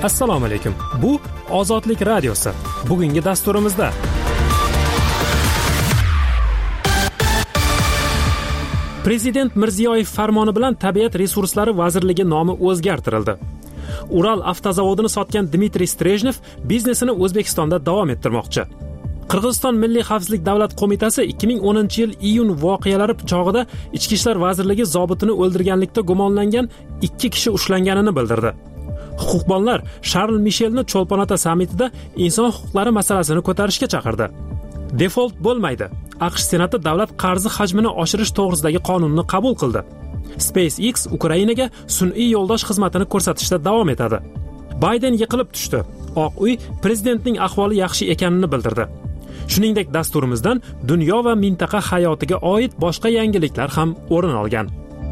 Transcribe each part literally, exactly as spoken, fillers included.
Assalomu alaykum. Bu Ozodlik radiosi. Bugungi dasturimizda Prezident Mirziyoyev farmoni bilan Tabiat resurslari vazirligi nomi o'zgartirildi. Ural avtozavodini sotgan Dmitriy Strejnev biznesini O'zbekistonda davom ettirmoqchi. Qirg'iziston Milliy xavfsizlik davlat qo'mitasi ikki ming o'ninchi yil iyun voqealari chog'ida Ichki ishlar vazirligi zobitini o'ldirganlikda gumonlangan ikki kishi ushlanganini bildirdi. Huquqbonlar Sharl Mishelni Cho'lponota sammitida inson huquqlari masalasini ko'tarishga chaqirdi. Default bo'lmaydi. AQSh Senati davlat qarzi hajmini oshirish to'g'risidagi qonunni qabul qildi. SpaceX Ukrainaga sun'iy yo'ldosh xizmatini ko'rsatishda davom etadi. Bayden yiqilib tushdi. Oq uy prezidentning ahvoli yaxshi ekanini bildirdi. Shuningdek, dasturimizdan dunyo va mintaqa hayotiga oid boshqa yangiliklar ham o'rin olgan.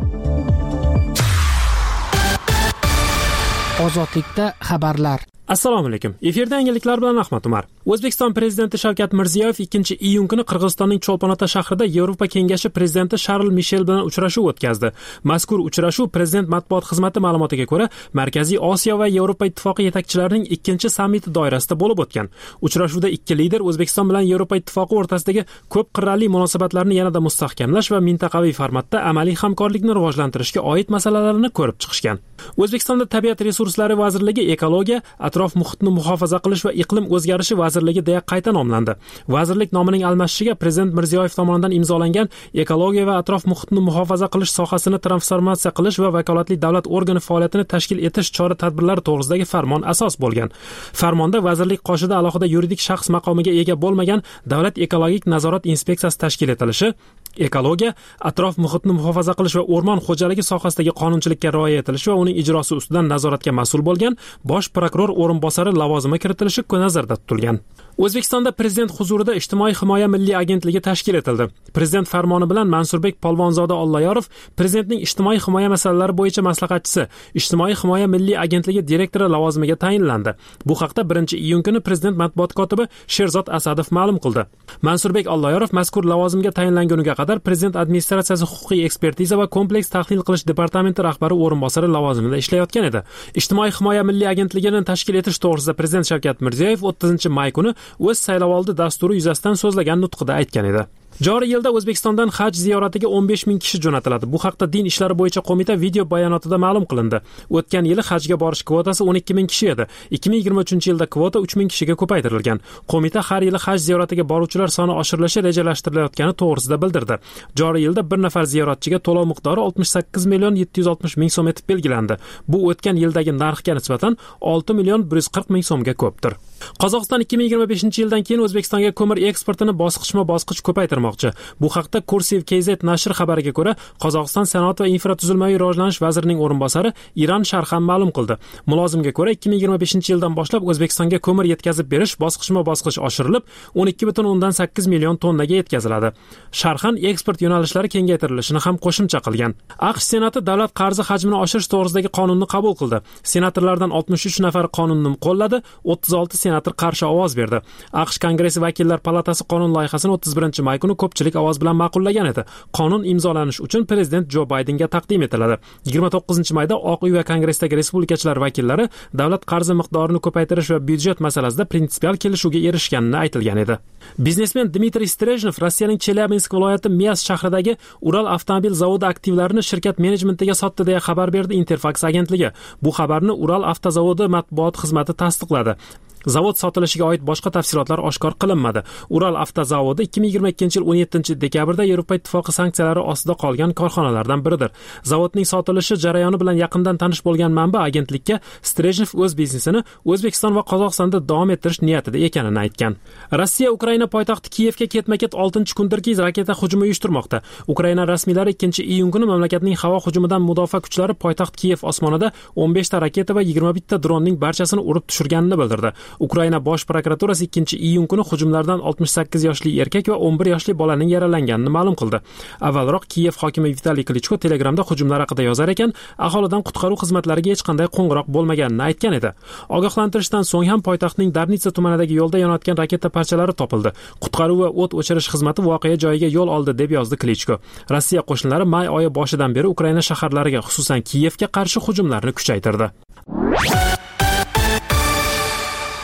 Ozodlikda xabarlar. Assalomu alaykum. Efirda yangiliklar bilan Ahmad Umar. O'zbekiston prezidenti Shavkat Mirziyoyev ikkinchi iyun kuni Qirg'izistonning Cho'lponota shahrida Yevropa kengashi prezidenti Sharl Mishel bilan uchrashuv o'tkazdi. Mazkur uchrashuv prezident matbuot xizmati ma'lumotiga ko'ra, Markaziy Osiyo va Yevropa ittifoqi yetakchilarining ikkinchi sammiti doirasida bo'lib o'tgan. Uchrashuvda ikki lider O'zbekiston bilan Yevropa ittifoqi o'rtasidagi ko'p qirrali munosabatlarni yanada mustahkamlash va mintaqaviy formatda amaliy hamkorlikni rivojlantirishga oid masalalarni ko'rib chiqishgan. O'zbekistonda Tabiat resurslari vazirligi ekologiya, atrof muhitni muhofaza qilish va iqlim o'zgarishi vazirligi deya qayta nomlandi. Vazirlik nomining almashishiga Prezident Mirziyoyev tomonidan imzolangan ekologiya va atrof muhitni muhofaza qilish sohasini transformatsiya qilish va vakolatli davlat organi faoliyatini tashkil etish chora-tadbirlari to'g'risidagi farmon asos bo'lgan. Farmonda vazirlik qoshida alohida yuridik shaxs maqomiga ega bo'lmagan Davlat ekologik nazorat inspeksiyasi tashkil etilishi, ekologiya, atrof muhitni muhofaza qilish va o'rmon xo'jaligi sohasidagi qonunchilikka rioya etilishi va uning ijrosi ustidan nazoratga mas'ul bo'lgan bosh prokuror o'rinbosari lavozimi kiritilishi nazarda tutilgan. O'zbekistonda prezident huzurida Ijtimoiy himoya milliy agentligi tashkil etildi. Prezident farmoni bilan Mansurbek Polvonzoda Olloyorov prezidentning ijtimoiy himoya masalalari bo'yicha maslahatchisi, Ijtimoiy himoya milliy agentligi direktori lavozimiga tayinlandi. Bu haqda birinchi iyun kuni prezident matbuot kotibi Sherzod Asadov ma'lum qildi. Mansurbek Olloyorov mazkur lavozimga tayinlanguniga qadar prezident administratsiyasi huquqiy ekspertiza va kompleks tahlil qilish departamenti rahbari o'rinbosari lavozimida ishlayotgan edi. Ijtimoiy himoya milliy agentligini tashkil etish to'g'risida prezident Shavkat Mirziyoyev o'ttizinchi may kuni o'z saylovoldi dasturi yuzasidan so'zlagan nutqida aytgan edi. Joriy yilda O'zbekistondan haj ziyoratiga o'n besh ming kishi jo'natiladi. Bu haqda Din ishlari bo'yicha qo'mita video bayonotida ma'lum qilindi. O'tgan yili hajga borish kvotasi o'n ikki ming kishi edi. ikki ming yigirma uchinchi yilda kvota uch ming kishiga ko'paytirilgan. Qo'mita har yili haj ziyoratiga boruvchilar soni oshirilishi rejalashtirilayotgani to'g'risida bildirdi. Joriy yilda bir nafar ziyoratchiga to'lov miqdori oltmish sakkiz million yetti yuz oltmish ming so'm etib belgilandi. Bu o'tgan yildagi narxga nisbatan olti million bir yuz qirq ming so'mga ko'pdir. Qozog'iston ikki ming yigirma beshinchi yildan keyin O'zbekistonga ko'mir eksportini bosqichma-bosqich ko'paytirmoqchi. Bu haqda Kursiv K Z nashri xabariga ko'ra, Qozog'iston sanoat va infratuzilmaviy rivojlanish vazirining o'rinbosari Iran Sharxan ma'lum qildi. Mulozimga ko'ra, ikki ming yigirma beshinchi yildan boshlab O'zbekistonga ko'mir yetkazib berish bosqichma-bosqich oshirilib, o'n ikki butun o'ndan sakkiz million tonnaga yetkaziladi. Sharxan eksport yo'nalishlari kengaytirilishini ham qo'shimcha qilgan. AQSh Senati davlat qarzi hajmini oshirish to'g'risidagi qonunni qabul qildi. Senatorlardan oltmish uch nafar qonunni qo'lladi, o'ttiz olti senator qarshi ovoz berdi. AQSh Kongressi vakillar palatasi qonun loyihasini o'ttiz birinchi may kuni ko'pchilik ovoz bilan ma'qullagan edi. Qonun imzolanish uchun prezident Jo Baydenga taqdim etiladi. yigirma to'qqizinchi mayda Oq uy va Kongressdagi respublikachilar vakillari davlat qarzi miqdorini ko'paytirish va byudjet masalasida prinsipial kelishuvga erishganini aytilgan edi. Biznesmen Dmitriy Strejnev Rossiyaning Chelyabinsk viloyati Mias shahridagi Ural avtomobil zavodi aktivlarini shirkat menejmentiga sotdi deya xabar berdi Interfax agentligi. Bu xabarni Ural avtozavodi matbuot xizmati tasdiqladi. Zavod sotilishiga oid boshqa tafsilotlar oshkor qilinmadi. Ural avtozavodi ikki ming yigirma ikkinchi yil o'n yettinchi dekabrda Yevropa ittifoqi sanksiyalari ostida qolgan korxonalardan biridir. Zavodning sotilishi jarayoni bilan yaqindan tanish bo'lgan manba agentlikka Strejnev o'z biznesini O'zbekiston va Qozog'istonda davom ettirish niyatida ekanini aytgan. Rossiya Ukraina poytaxti Kiyevga ketma-ket oltinchi kundirki raketa hujumi uyushtirmoqda. Ukraina rasmiylari ikkinchi iyun kuni mamlakatning havo hujumidan mudofaa kuchlari poytaxt Kiyev osmonida o'n beshta raketa va yigirma bitta dronning barchasini urib tushirganini bildirdi. Ukraina bosh prokuraturasi ikkinchi iyun kuni hujumlardan oltmish sakkiz yoshli erkak va o'n bir yoshli bolaning yaralanganini ma'lum qildi. Avvalroq Kiyev hokimi Vitaliy Klichko Telegramda hujumlar haqida yozar ekan, aholidan qutqaruv xizmatlariga hech qanday qo'ng'iroq bo'lmaganini aytgan edi. Ogohlantirishdan so'ng ham poytaxtning Darnitsa tumanidagi yo'lda yonayotgan raketa parchalari topildi. Qutqaruv va o't o'chirish xizmati voqea joyiga yo'l oldi deb yozdi Klichko. Rossiya qo'shinlari may oyi boshidan beri Ukraina shaharlariga, xususan Kiyevga qarshi hujumlarni kuchaytirdi.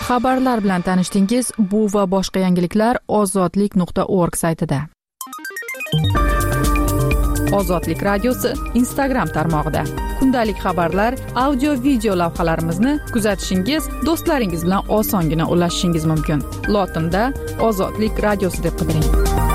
Xabarlar bilan tanishdingiz. Bu va boshqa yangiliklar ozodlik nuqta org saytida. Ozodlik radiosi Instagram tarmog'ida. Kundalik xabarlar, audio video lavhalarimizni kuzatishingiz, do'stlaringiz bilan osongina ulashishingiz mumkin. Lotinda Ozodlik radiosi deb qidiring.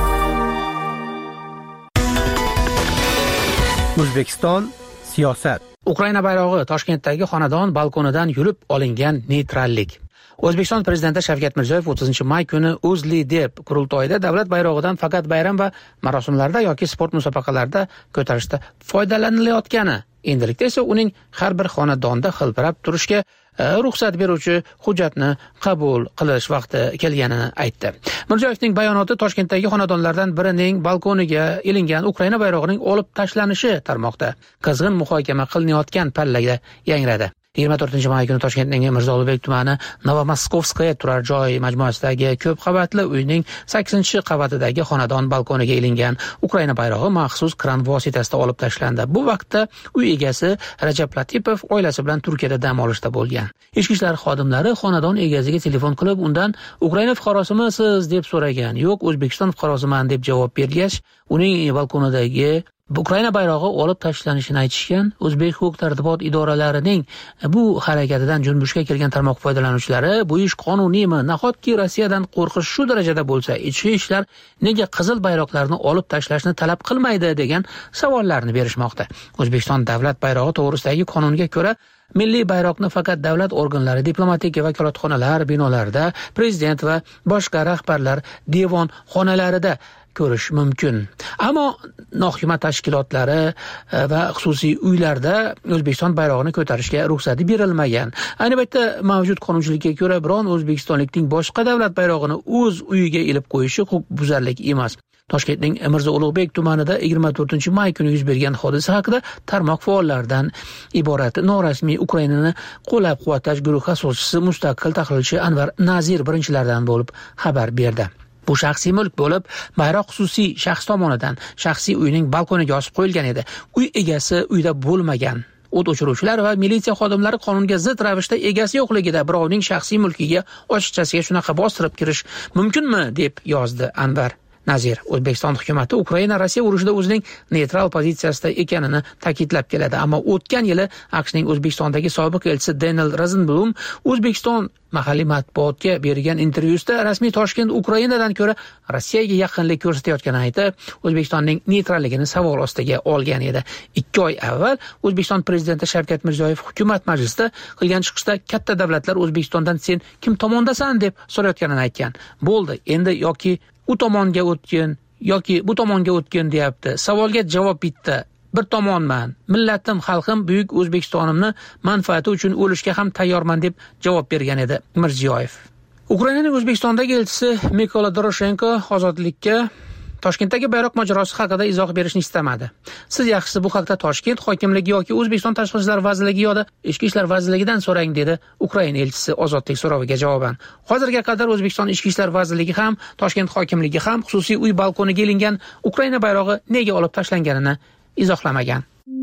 O'zbekiston siyosat. Ukraina bayrog'i Toshkentdagi xonadon balkonidan yulib olingan neytrallik. O'zbekiston prezidenti Shavkat Mirziyoyev o'ttizinchi may kuni O'zli deb qurultoyda davlat bayrog'idan faqat bayram va marosimlarda yoki sport musobaqalarida ko'tarishda foydalanilayotgani, endilikda esa uning har bir xonadonda hilpirab turishga ruxsat beruvchi hujjatni qabul qilish vaqti kelganini aytdi. Mirziyoyevning bayonoti Toshkentdagi xonadonlardan birining balkoniga ilingan Ukraina bayrog'ining olib tashlanishi tarmoqda qizg'in muhokama qilinayotgan pallada yangradi. yigirma to'rtinchi may kuni Toshkentning Mirzo Ulug'bek tumani Novomoskovskaya turar joy majmuasidagi ko'p qavatli uyning sakkizinchi qavatidagi xonadon balkoniga ilingan Ukraina bayrog'i maxsus kran vositasida olib tashlandi. Bu vaqtda uy egasi Rajab Latipov oilasi bilan Turkiyada dam olishda bo'lgan. Ichki ishlar xodimlari xonadon egasiga telefon qilib, undan Ukraina fuqarosimisiz deb so'ragan. Yo'q, O'zbekiston fuqarosiman deb javob bergach, uning balkonidagi Ukraina bayrog'i olib tashlanishini aytishgan. O'zbek huquq-tartibot idoralarining bu harakatidan junbushga kelgan tarmoq foydalanuvchilari bu ish qonuniymi? Nahotki Rossiyadan qo'rqish shu darajada bo'lsa, ichki ishlar nega qizil bayroqlarni olib tashlashni talab qilmaydi degan savollarni berishmoqda. O'zbekiston davlat bayrog'i to'g'risidagi qonunga ko'ra milliy bayroqni faqat davlat organlari, diplomatik vakolatxonalar binolarida, prezident va boshqa rahbarlar devon xonalarida ko'rish mumkin. Ammo nohima tashkilotlari va xususiy uylarda O'zbekiston bayrog'ini ko'tarishga ruxsati berilmagan. Ayni paytda mavjud qonunchilikka ko'ra biron o'zbekistonlikning boshqa davlat bayrog'ini o'z uyiga ilib qo'yishi huquqbuzarlik emas. Toshkentning Mirzo Ulug'bek tumanida yigirma to'rtinchi may kuni yuz bergan hodisa haqida tarmoq faollaridan iborat norasmiy Ukrainani qo'llab-quvvatlash guruhi asoschisi mustaqil tahlilchi Anvar Nazir birinchilardan bo'lib xabar berdi. Bu shaxsiy mulk bo'lib, bayroq xususiy shaxs tomonidan shaxsiy uyning balkoniga osib qo'yilgan edi. Uy egasi uyda bo'lmagan. O't o'chiruvchilar va militsiya xodimlari qonunga zid ravishda egasi yo'qligida birovning shaxsiy mulkiga ochiqchasiga shunaqa bostirib kirish mumkinmi deb yozdi Anvar Nazir. O'zbekiston hukumatı Ukraina Rossiya urushida o'zining neytral pozitsiyasida ekanini ta'kidlab keladi. Ammo o'tgan yili AQShning O'zbekistondagi sobiq elchisi Daniel Rosenblum O'zbekiston mahalliy matbuotga bergan intervyusida rasmiy Toshkent Ukrainadan ko'ra Rossiyaga yaqinlik ko'rsatayotganini aytib, O'zbekistonning neytralligini savol ostiga olgan edi. ikki oy avval O'zbekiston prezidenti Shavkat Mirziyoyev hukumat majlisida qilgan chiqishda katta davlatlar O'zbekistondan sen kim tomondasan deb so'rayotganini aytgan. Bo'ldi, endi yoki u tomonga o'tgin yoki bu tomonga o'tgin deyapti. Savolga javob bitta. Bir tomonman. Millatim, xalqim buyuk O'zbekistonimni manfaati uchun o'lishga ham tayyorman deb javob bergan edi Mirziyoyev. Ukrainaning O'zbekistondagi elchisi Mykola Doroshenko ozodlikka Toshkentdagi bayroq mojarosi haqida izoh berishni istamadi. Siz yaxshisi bu haqda Toshkent hokimligi yoki O'zbekiston Tashqi ishlar vazirligi yoki Ichki ishlar vazirligidan so'rang, dedi Ukraina elchisi ozodlik so'roviga javoban. Hozirga qadar O'zbekiston Ichki ishlar vazirligi ham, Toshkent hokimligi ham xususiy uy balkoniga ilingan Ukraina bayrog'i nega olib tashlanganini izohlamagan.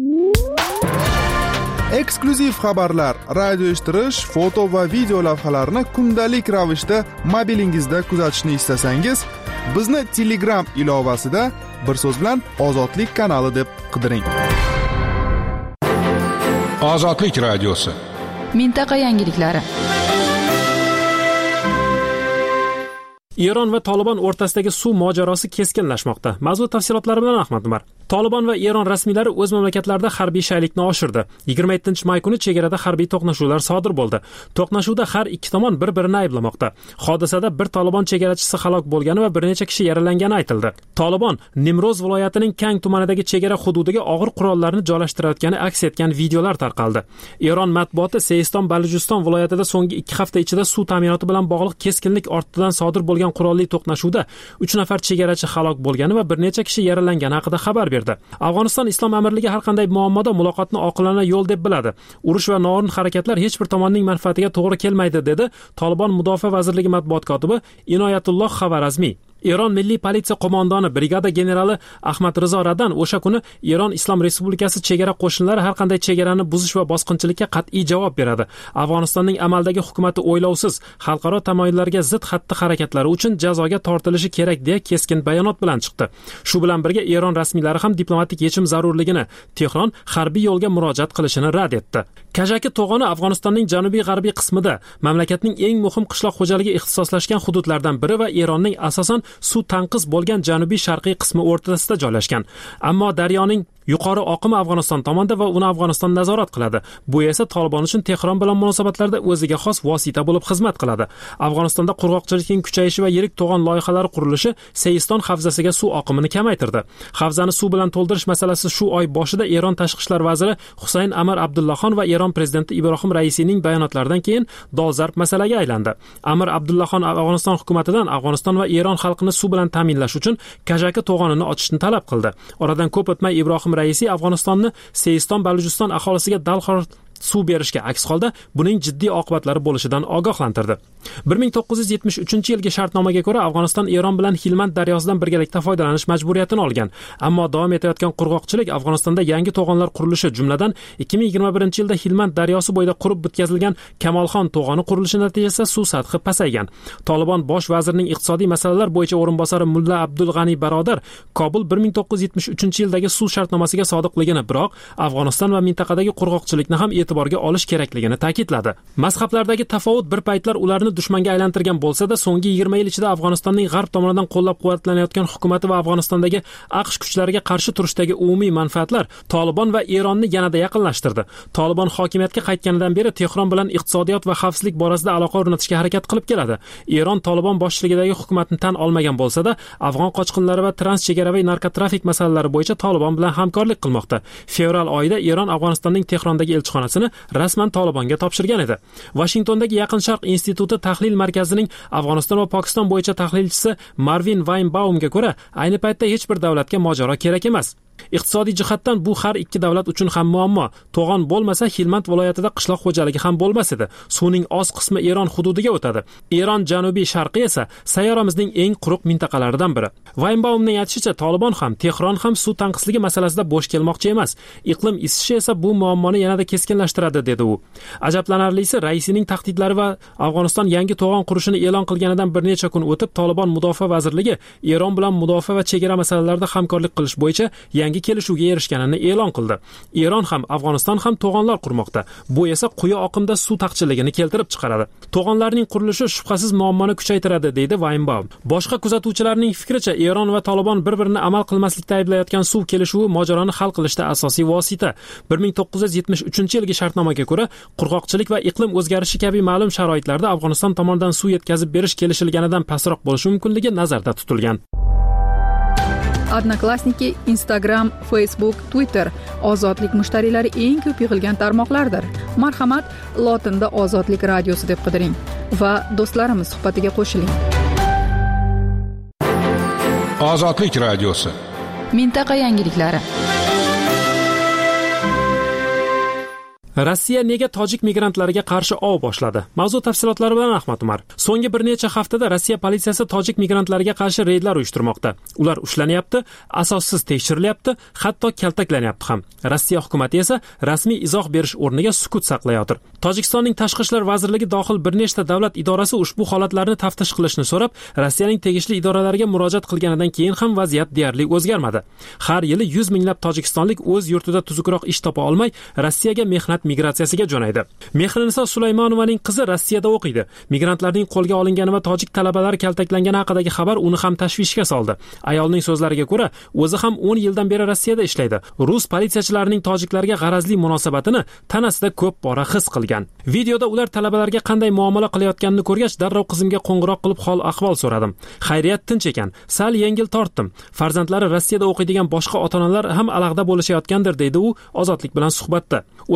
Eksklyuziv xabarlar, radio eshittirish, foto va video lavhalarni kundalik ravishda mobilingizda kuzatishni istasangiz, bizni Telegram ilovasida bir so'z bilan Ozodlik kanali deb qidiring. Ozodlik radiosi. Mintaqa yangiliklari. Eron va Tolibon o'rtasidagi suv mojarosi keskinlashmoqda. Mavzu tafsilotlari bilan Ahmad Umar. Tolibon va Eron rasmiylari o'z mamlakatlarida harbiy shaylikni oshirdi. yigirma yettinchi may kuni chegarada harbiy to'qnashuvlar sodir bo'ldi. To'qnashuvda har ikki tomon bir-birini ayblamoqda. Hodisada bir Tolibon chegarachisi halok bo'lgani va bir necha kishi yaralangani aytildi. Tolibon Nimroz viloyatining Kang tumanidagi chegara hududiga og'ir qurollarni joylashtirayotgani aks etgan videolar tarqaldi. Eron matbuoti Seiston Balujiston viloyatida so'nggi ikki hafta ichida suv ta'minoti bilan bog'liq keskinlik ortidan sodir bo'lgan qurolli to'qnashuvda uch nafar chegarachi halok bo'lgani va bir necha kishi yaralangani haqida xabar berdi. Afg'oniston Islom amirligi har qanday muammoda muloqotni oqilona yo'l deb biladi. Urush va noo'rin harakatlar hech bir tomonning manfaatiga to'g'ri kelmaydi, dedi Tolibon mudofaa vazirligi matbuot kotibi Inoyatulloh Xavarazmiy. Eron milliy politsiya qo'mondoni brigada generali Ahmad Rizo Radan o'sha kuni Eron Islom Respublikasi chegara qo'shinlari har qanday chegarani buzish va bosqinchilikka qat'iy javob beradi. Afg'onistonning amaldagi hukumatı o'ylovsiz xalqaro tamoyillarga zid xatti-harakatlari uchun jazoga tortilishi kerak deya keskin bayonot bilan chiqdi. Shu bilan birga Eron rasmiylari ham diplomatik yechim zarurligini, Tehron harbiy yo'lga murojaat qilishini rad etdi. Kajaki to'g'oni Afg'onistonning janubiy-g'arbiy qismida mamlakatning eng muhim qishloq xo'jaligi ixtisoslashgan hududlardan biri va Eronning asosan suv tanqis bo'lgan janubiy-sharqiy qismi o'rtasida joylashgan. Ammo daryoning yuqori oqimi Afg'oniston tomonda va uni Afg'oniston nazorat qiladi. Bu esa Tolibon uchun Tehron bilan munosabatlarda o'ziga xos vosita bo'lib xizmat qiladi. Afg'onistonda qurg'oqchilikning kuchayishi va yirik to'g'on loyihalari qurilishi Seiston havzasiga suv oqimini kamaytirdi. Havzani suv bilan to'ldirish masalasi shu oy boshida Eron tashqi ishlar vaziri Husayn Amir Abdullaxon va Eron prezidenti Ibrohim Raisiyning bayonotlaridan keyin dolzarb masalaga aylandi. Amir Abdullaxon Afg'oniston hukumatidan Afg'oniston va Eron xalqini suv bilan ta'minlash uchun Kajaki to'g'onini ochishni talab qildi. Oradan ko'p o'tmay Ibrohim Raisiy Afg'onistonni Seiston Balujiston aholisiga darhol suv berishga, aks holda buning jiddiy oqibatlari bo'lishidan ogohlantirdi. bir ming to'qqiz yuz yetmish uchinchi yilgi shartnomaga ko'ra Afg'oniston Eron bilan Hilmand daryosidan birgalikda foydalanish majburiyatini olgan. Ammo davom etayotgan qurg'oqchilik Afg'onistonda yangi to'g'onlar qurilishi, jumladan ikki ming yigirma birinchi yilda Hilmand daryosi bo'yida qurib bitkazilgan Kamolxon to'g'oni qurilishi natijasida suv sathi pasaygan. Tolibon bosh vazirining iqtisodiy masalalar bo'yicha o'rinbosari Mulla Abdul G'ani Barodar Kobul bir ming to'qqiz yuz yetmish uchinchi yildagi suv shartnomasiga sodiqligini, biroq Afg'oniston va mintaqadagi qurg'oqchilikni ham e'tiborga olish kerakligini ta'kidladi. Mazhablardagi tafovut bir paytlar ularni dushmanga aylantirgan bo'lsa-da, so'nggi yigirma yil ichida Afg'onistonning g'arb tomonidan qo'llab-quvvatlanayotgan hukumati va Afg'onistondagi AQSh kuchlariga qarshi turushdagi umumiy manfaatlar Tolibon va Eronni yanada yaqinlashtirdi. Tolibon hokimiyatga qaytganidan beri Tehron bilan iqtisodiyot va xavfsizlik borasida aloqa o'rnatishga harakat qilib keladi. Eron Tolibon boshchiligidagi hukumatni tan olmagan bo'lsa-da, afg'on qochqinlari va transchegaraviy narkotrafik masalalari bo'yicha Tolibon bilan hamkorlik qilmoqda. Fevral oyida Eron Afg'onistonning Tehrondagi elchixonasini rasman Tolibonga topshirgan edi. Washingtondagi Yaqin Sharq instituti tahlil markazining Afg'oniston va Pokiston bo'yicha tahlilchisi Marvin Weinbaumga ko'ra, ayni paytda hech bir davlatga mojaro kerak emas. Iqtisodiy jihatdan bu har ikki davlat uchun ham muammo. To'g'on bo'lmasa, Hilmand viloyatida qishloq xo'jaligi ham bo'lmas edi. Suvning oz qismi Eron hududiga o'tadi. Eron janubiy sharqi esa sayyoramizning eng quruq mintaqalaridan biri. Weinbaumning aytishicha, Tolibon ham, Tehron ham suv tanqisligi masalasida bo'sh kelmoqchi emas. Iqlim isishi esa bu muammoni yanada keskinlashtiradi, dedi u. Ajablanarlisi, raisining tahdidlari va Afg'oniston yangi to'g'on qurishini e'lon qilganidan bir necha kun o'tib, Tolibon mudofaa vazirligi Eron bilan mudofaa va chegara masalalarida hamkorlik qilish bo'yicha yangi kelishuvga erishganini e'lon qildi. Eron ham, Afg'oniston ham to'g'onlar qurmoqda. Bu esa quyi oqimda suv taqchilligini keltirib chiqaradi. To'g'onlarning qurilishi shubhasiz muammoni kuchaytiradi, deydi Weinbaum. Boshqa kuzatuvchilarning fikricha, Eron va Tolibon bir-birini amal qilmaslikda ayblayotgan suv kelishuvi mojaroni hal qilishda asosiy vosita. bir ming to'qqiz yuz yetmish uchinchi yilgi shartnomaga ko'ra, qurg'oqchilik va iqlim o'zgarishi kabi ma'lum sharoitlarda Afg'oniston tomonidan suv yetkazib berish kelishilganidan pastroq bo'lishi mumkinligi nazarda tutilgan. Odnoklassniki, Instagram, Facebook, Twitter ozodlik mushtariylari eng ko'p yig'ilgan tarmoqlardir. Marhamat, lotinda Ozodlik radiosi deb qidiring va do'stlarimiz suhbatiga qo'shiling. Ozodlik radiosi. Mintaqa yangiliklari. Rossiya nega tojik migrantlariga qarshi ov boshladi? Mavzu tafsilotlari bilan Ahmad Umar. So'nggi bir necha haftada Rossiya politsiyasi tojik migrantlariga qarshi reydlar uyushtirmoqda. Ular ushlanyapti, asossiz tekshirilyapti, hatto kaltaklanyapti ham. Rossiya hukumatı esa rasmiy izoh berish o'rniga sukut saqlayotir. Tojikistonning tashqi ishlar vazirligi dohil bir nechta davlat idorasi ushbu holatlarni taftish qilishni so'rab, Rossiyaning tegishli idoralariga murojaat qilganidan keyin ham vaziyat deyarli o'zgarmadi. Har yili yuz minglab tojikistonlik o'z yurtida tuzukroq ish topa olmay, Rossiyaga mehnat migratsiyasiga jo'naydi. Mehriniso Sulaymonovaning qizi Rossiyada o'qiydi. Migrantlarning qo'lga olingani va tojik talabalar kaltaklangani haqidagi xabar uni ham tashvishga soldi. Ayolning so'zlariga ko'ra, o'zi ham o'n yildan beri Rossiyada ishlaydi. Rus politsiyachilarining tojiklarga g'arazli munosabatini tanasida ko'p bora his qilgan. Videoda ular talabalarga qanday muomala qilayotganini ko'rgach, darrov qizimga qo'ng'iroq qilib hol ahvol so'radim. Xayriyat tinch ekan. Sal yengil tortdim. Farzandlari Rossiyada o'qiydigan boshqa ota-onalar ham alag'da bo'lishayotgandir, deydi u Ozodlik bilan suhbatda. O'tgan hafta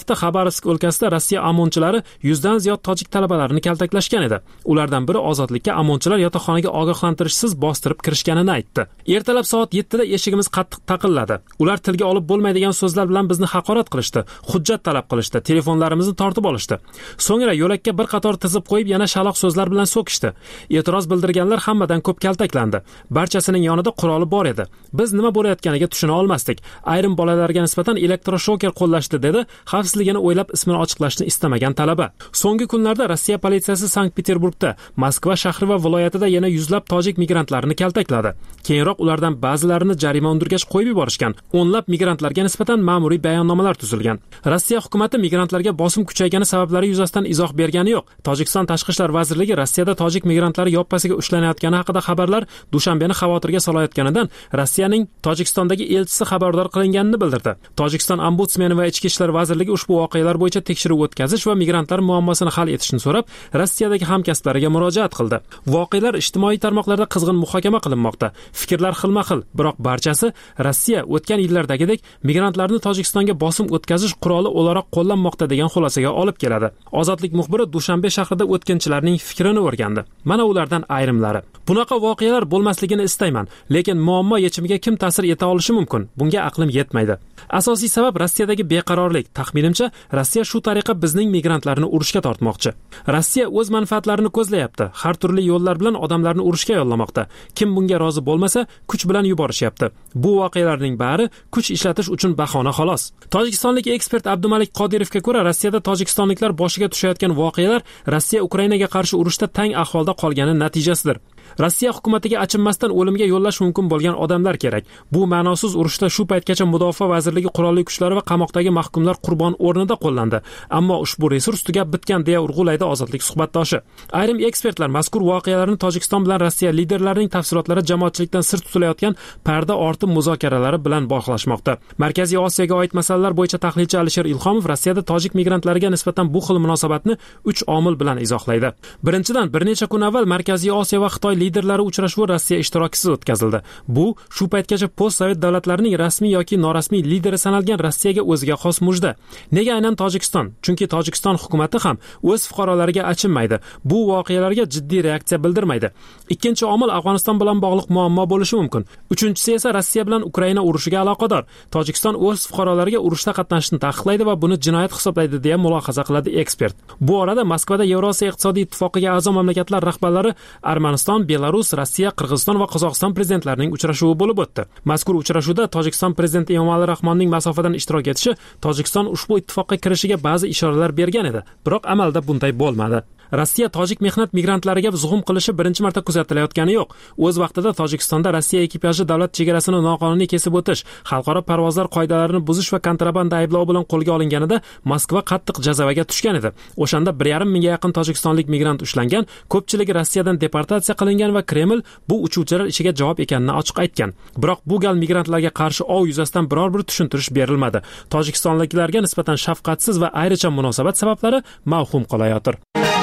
hafta Xabarovsk o'lkasida Rossiya OMONchilari yuzdan ziyod tojik talabalarini kaltaklashgan edi. Ulardan biri ozodlikka OMONchilar yotoqxonaga ogohlantirishsiz bostirib kirishganini aytdi. Ertalab soat yettida eshigimiz qattiq taqilladi. Ular tilga olib bo'lmaydigan so'zlar bilan bizni haqorat qilishdi, hujjat talab qilishdi, telefonlarimizni tortib olishdi. So'ngra yo'lakka bir qator tizib qo'yib yana shaloq so'zlar bilan so'kishdi. E'tiroz bildirganlar hammadan ko'p kaltaklandi. Barchasining yonida quroli bor edi. Biz nima bo'layotganiga tushuna olmasdik. Ayrim bolalarga nisbatan elektroshoker qo'llashdi, dedi xavfsizligini o'ylab ismini ochiqlashni istamagan talaba. So'nggi kunlarda Rossiya politsiyasi Sankt-Peterburgda, Moskva shahri va viloyatida yana yuzlab tojik migrantlarini kaltakladi. Keyinroq ulardan ba'zilarini jarima undirgach qo'yib yuborishgan. O'nlab migrantlarga nisbatan ma'muriy bayonnomalar tuzilgan. Rossiya hukumatı migrantlarga bosim kuchaygani sabablari yuzasidan izoh bergani yo'q. Tojikiston Tashqi ishlar vazirligi Rossiyada tojik migrantlari yoppasiga ushlanayotgani haqida xabarlar Dushanbeni xavotirga solayotganidan Rossiyaning Tojikistondagi elchisi xabardor qilinganini bildirdi. Tojikiston ombudsmeni va Ichki ishlar vazirligi ushbu voqealar bo'yicha tekshiruv o'tkazish va migrantlar muammosini hal etishni so'rab, Rossiyadagi hamkasblariga murojaat qildi. Voqealar ijtimoiy tarmoqlarda qizg'in muhokama qilinmoqda. Fikrlar xilma-xil, biroq barchasi Rossiya o'tgan yillardagidek migrantlarni Tojikistonga bosim o'tkazish quroli o'laroq qo'llanmoqda degan xulosaga olib keladi. Ozodlik muxbiri Dushanbe shahrida o'tkinchilarning fikrini o'rgandi. Mana ulardan ayrimlari. Bunaqa voqealar bo'lmasligini istayman, lekin muammo yechimiga kim ta'sir eta olishi mumkin? Bunga aqlim yetmaydi. Asosiy sabab Rossiyadagi beqarorlik. Taxminimcha, Rossiya shu tariqa bizning migrantlarni urushga tortmoqchi. Rossiya o'z manfaatlarini ko'zlayapti. Har turli yo'llar bilan odamlarni urushga yo'llamoqda. Kim bunga rozi bo'lmasa, kuch bilan yuborishyapti. Bu voqealarning bari kuch ishlatish uchun bahona xolos. Tojikistonlik ekspert Abdumalik Qodirovga ko'ra, Rossiyada tojikistonliklar boshiga tushayotgan voqealar Rossiya Ukrainaga qarshi urushda tang ahvolda qolgani natijasidir. Rossiya hukumatiga achinmasdan o'limga yo'llash mumkin bo'lgan odamlar kerak. Bu ma'nosiz urushda shu paytgacha Mudofaa vazirligi qurolli kuchlari va qamoqdagi mahkumlar qurbon o'rnida qo'llandi. Ammo ushbu resurs tugab bitgan deya urg'ulaydi Ozodlik suhbatdoshi. Ayrim ekspertlar mazkur voqealarni Tojikiston bilan Rossiya liderlarining tafsilotlari jamoatchilikdan sir tutilayotgan parda orti muzokaralari bilan bog'lashmoqda. Markaziy Osiyoga oid masalalar bo'yicha tahlilchi Alisher Ilhomov Rossiyada tojik migrantlariga nisbatan bu xil munosabatni uch omil bilan izohlaydi. Birinchidan, bir necha kun avval Markaziy Osiyo va Xitoy liderlari uchrashuvi Rossiya ishtirokisiz o'tkazildi. Bu shu paytgacha post-sovet davlatlarining rasmiy yoki norasmiy lideri sanalgan Rossiyaga o'ziga xos mujda. Nega aynan Tojikiston? Chunki Tojikiston hukumatı ham o'z fuqarolariga achinmaydi. Bu voqealarga jiddiy reaksiya bildirmaydi. Ikkinchi omil Afg'oniston bilan bog'liq muammo bo'lishi mumkin. Uchinchisi esa Rossiya bilan Ukraina urushiga aloqador. Tojikiston o'z fuqarolariga urushda qatnashishni taqiqlaydi va buni jinoyat hisoblaydi deya mulohaza qiladi ekspert. Bu orada Moskvada Yevrosiyo iqtisodiy ittifoqiga a'zo mamlakatlar rahbarlari Armaniston, Belarus, Rossiya, Qirg'iziston va Qozog'iston prezidentlarining uchrashuvi bo'lib o'tdi. Mazkur uchrashuvda Tojikiston prezidenti Emomali Rahmonning masofadan ishtirok etishi Tojikiston ushbu ittifoqqa kirishiga ba'zi ishoralar bergan edi, biroq amalda bunday bo'lmadi. Rossiya tojik mehnat migrantlariga zug'um qilishi birinchi marta kuzatilayotgani yo'q. O'z vaqtida Tojikistonda Rossiya ekipaji davlat chegarasini noqonuniy kesib o'tish, xalqaro parvozlar qoidalarini buzish va kontrabanda ayblov bilan qo'lga olinganida Moskva qattiq jazavaga tushgan edi. O'shanda bir yarim mingga yaqin tojikistonlik migrant ushlangan, ko'pchiligi Rossiyadan deportatsiya qilingan va Kreml bu uchuvchilar ishiga javob ekanini ochiq aytgan. Biroq bu gal migrantlarga qarshi ov yuzasidan biror bir tushuntirish berilmadi. Tojikistonliklarga nisbatan shafqatsiz va ayricha munosabat sabablari mavhum qolayotir.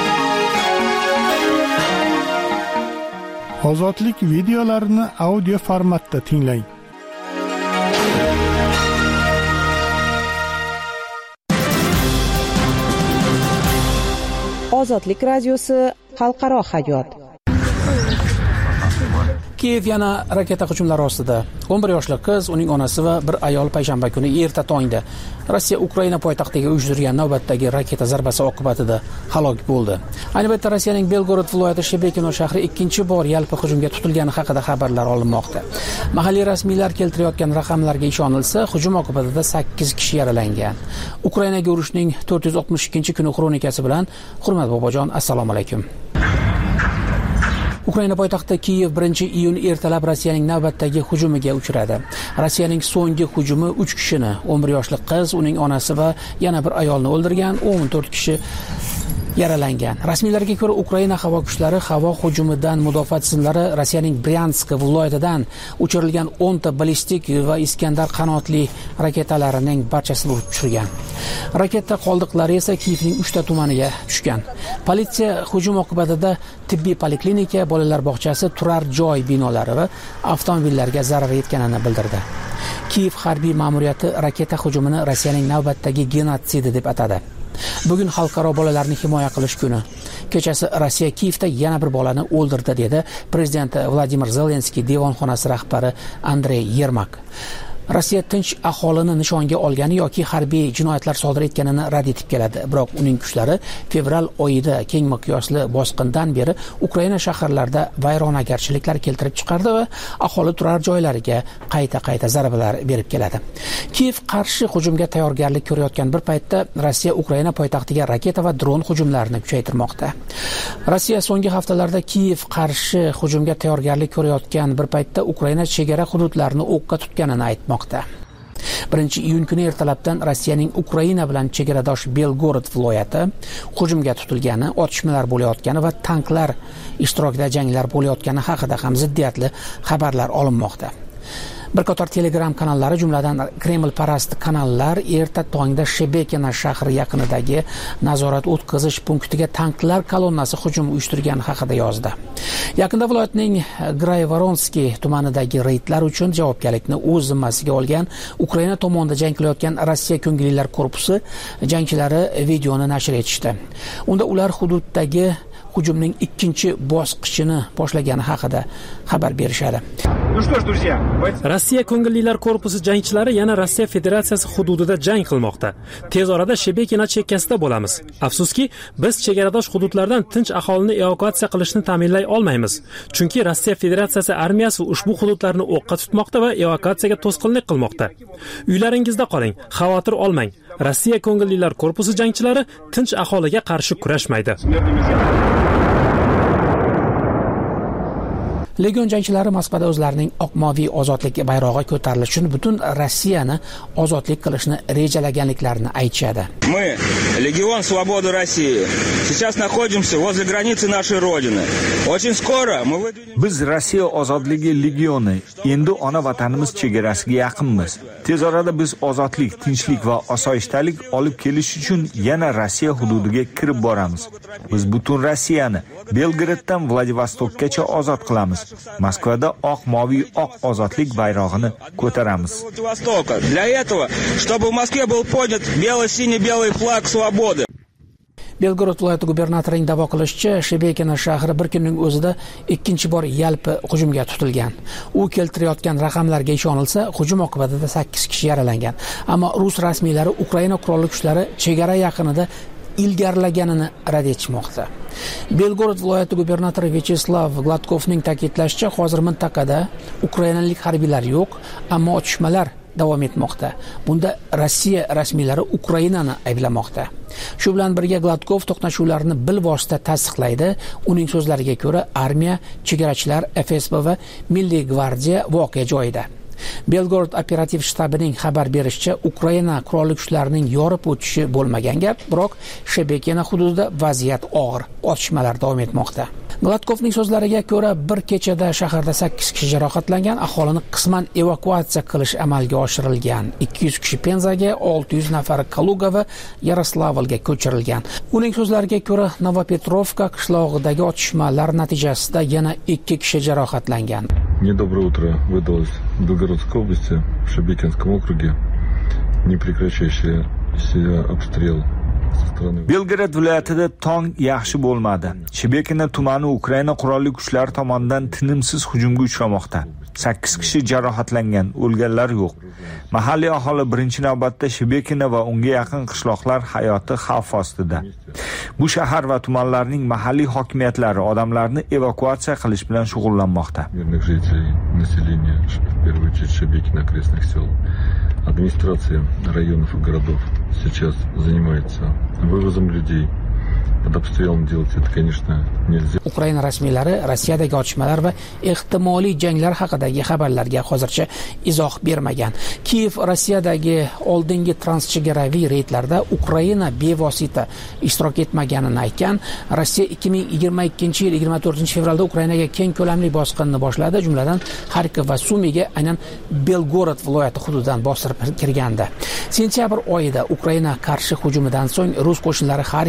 Ozodlik videolarini audio formatda tinglang. Ozodlik radiosi xalqaro hayot. Kiev yana raketa hujumlari ostida. o'n bir yoshli qiz, uning onasi va bir ayol payshanba kuni erta tongda Rossiya Ukraina poytaxtiga uyushtirgan navbatdagi raketa zarbasi oqibatida halok bo'ldi. Ayni paytda Rossiyaning Belgorod viloyati Shebekino shahri ikkinchi bor yalpi hujumga tutilgani haqida xabarlar olinmoqda. Mahalliy rasmiylar keltirayotgan raqamlarga ishonilsa, hujum oqibatida sakkiz kishi yaralangan. Ukrainaga urushning to'rt yuz oltmish ikkinchi kuni xronikasi bilan Hurmat bobojon, assalomu alaykum. Ukraina poytaxti Kiyev birinchi iyun ertalab Rossiyaning navbatdagi hujumiga uchradi. Rossiyaning so'nggi hujumi uch kishini, o'n bir yoshli qiz, uning onasi va yana bir ayolni o'ldirgan, o'n to'rt kishi yaralangan. Rasmiylarga ko'ra, Ukraina havo kuchlari havo hujumidan mudofaa tizimlari Rossiyaning Bryansk viloyatidan uchirilgan o'nta ballistik va Iskandar qanotli raketalarining barchasini urib tushirgan. Raketa qoldiqlari esa Kiyevning uchta tumaniga tushgan. Politsiya hujum oqibatida tibbiy poliklinika, bolalar bog'chasi, turar joy binolari va avtomobillarga zarar yetganini bildirdi. Kiyev harbiy ma'muriyati raketa hujumini Rossiyaning navbatdagi genotsidi deb atadi. Bugun xalqaro bolalarni himoya qilish kuni. Kechasi Rossiya Kiyevda yana bir bolani o'ldirdi dedi prezident Vladimir Zelenskiy devonxonasi rahbari Andrey Yermak. Rossiya tinch aholini nishonga olgani yoki harbiy jinoyatlar sodir etganini rad etib keladi. Biroq uning kuchlari fevral oyida keng miqyosli bosqindan beri Ukraina shaharlarida vayronagarchiliklar keltirib chiqardi va aholi turar joylariga qayta-qayta zarbalar berib keladi. Kiyev qarshi hujumga tayyorgarlik ko'rayotgan bir paytda Rossiya Ukraina poytaxtiga raketa va dron hujumlarini kuchaytirmoqda. Rossiya so'nggi haftalarda Kiyev qarshi hujumga tayyorgarlik ko'rayotgan bir paytda Ukraina chegara hududlarini o'qqa tutganini aytmoqda. birinchi iyun kuni ertalabdan Rossiyaning Ukraina bilan chegaradosh Belgorod viloyati hujumga tutilgani, otishmalar bo'layotgani va tanklar ishtirokida janglar bo'layotgani haqida ham ziddiyatli xabarlar olinmoqda. Bir qator Telegram kanallari, jumladan Kreml parast kanallar erta tongda Shebekina shahri yaqinidagi nazorat o'tkazish punktiga tanklar kolonnasi hujum uyushtirgani haqida yozdi. Yaqinda viloyatning Grayvoronsky tumanidagi reydlar uchun javobgarlikni o'z zimmasiga olgan Ukraina tomonida jang qilayotgan Rossiya ko'ngillilar korpusi jangchilari videoni nashr etishdi. Unda ular hududdagi hujumning ikkinchi bosqichini boshlagani haqida xabar berishadi. Rossiya ko'ngillilar korpusi jangchilari yana Rossiya Federatsiyasi hududida jang qilmoqda. Tez orada Shebekina chekkasida bo'lamiz. Afsuski, biz chegaradosh hududlardan tinch aholini evakuatsiya qilishni ta'minlay olmaymiz. Chunki Rossiya Federatsiyasi armiyasi ushbu hududlarni o'qqa tutmoqda va evakuatsiyaga to'sqinlik qilmoqda. Uylaringizda qoling, xavotir olmang. Rossiya ko'ngillilar korpusi jangchilari tinch aholiga qarshi kurashmaydi. Legion jangchilari Moskvada o'zlarining oq-moviy ozodlik bayrog'i ko'tarilishi uchun butun Rossiyani ozodlik qilishni rejalaganliklarini aytishadi. Мы, Легион Свободы России, сейчас находимся возле границы нашей родины. Очень скоро мы выдвинем... Biz Rossiya ozodligi legioni, endi ona vatanimiz chegarasiga yaqinmiz. Tez orada biz ozodlik, tinchlik va osoyishtalik olib kelish uchun yana Rossiya hududiga kirib boramiz. Biz butun Rossiyani Belgraddan Vladivostokgacha ozod qilamiz. Moskvada oq-moviy oq ozodlik bayrog'ini ko'taramiz. Для этого, чтобы в Москве был поднят бело-синий-белый флаг свободы. Belgorod viloyati gubernatorining da'vo qilishicha, Shebekina shahri bir kunning o'zida ikkinchi bor yalpi hujumga tutilgan. U keltirayotgan raqamlarga ishonilsa, hujum oqibatida sakkiz kishi yaralangan. Ammo rus rasmiylari Ukraina qurolli kuchlari chegara yaqinida ilgarilaganini rad etishmoqda. Belgorod viloyati gubernatori Vyacheslav Gladkovning ta'kidlashicha, hozir mintaqada ukrainalik harbiylar yo'q, ammo otishmalar davom etmoqda. Bunda Rossiya rasmiylari Ukrainani ayblamoqda. Shu bilan birga Gladkov to'qnashuvlarni bilvosita tasdiqlaydi. Uning so'zlariga ko'ra, armiya, chegarachilar, F S B va Milliy gvardiya voqea joyida. Belgorod operativ shtabining xabar berishicha, Ukraina qurolli kuchlarining yorib o'tishi bo'lmagan gap, biroq Shebekina hududida vaziyat og'ir, otishmalar davom etmoqda. Gladkovning so'zlariga ko'ra, bir kechada shaharda sakkiz kishi jarohatlangan, aholini qisman evakuatsiya qilish amalga oshirilgan. ikki yuz kishi Penzaga, olti yuz nafari Kaluga va Yaroslavlga ko'chirilgan. Uning so'zlariga ko'ra, Novopetrovka qishlog'idagi otishmalar natijasida yana ikki kishi jarohatlangan. Недоброе утро выдалось в Белгородской области, в Шебекинском округе. Непрекращающийся обстрел со стороны... Belgorod viloyatida tong yaxshi bo'lmadi. Shebekina tumani Ukraina qurolli kuchlari tomonidan tinimsiz hujumga uchramoqda. sakkiz kishi jarohatlangan, o'lganlar yo'q. Mahalliy aholi birinchi navbatda Shebekina va unga yaqin qishloqlar hayoti xavf ostida. Bu shahar va tumanlarning mahalliy hokimiyatlari odamlarni evakuatsiya qilish bilan shug'ullanmoqda. Мирных жителей, населения, в первую очередь Шебекина, окрестных сел. Администрация районов и городов сейчас занимается вывозом людей. Под обстрелом делать это, конечно, нельзя. Ukraina rasmiylari Rossiyadagi otishmalar va ehtimoliy janglar haqidagi xabarlarga hozircha izoh bermagan. Kiyev Rossiyadagi oldingi transchegaraviy reydlarda Ukraina bevosita ishtirok etmaganini aytgan. Rossiya ikki ming yigirma ikkinchi yil yigirma to'rtinchi fevralda Ukrainaga keng ko'lamli bosqinni boshladi, jumladan Xarkov va Sumiga, aynan Belgorod viloyati hududidan bostirib kirgandi. Sentyabr oyida Ukraina qarshi hujumidan so'ng rus qo'shinlari Xarkov va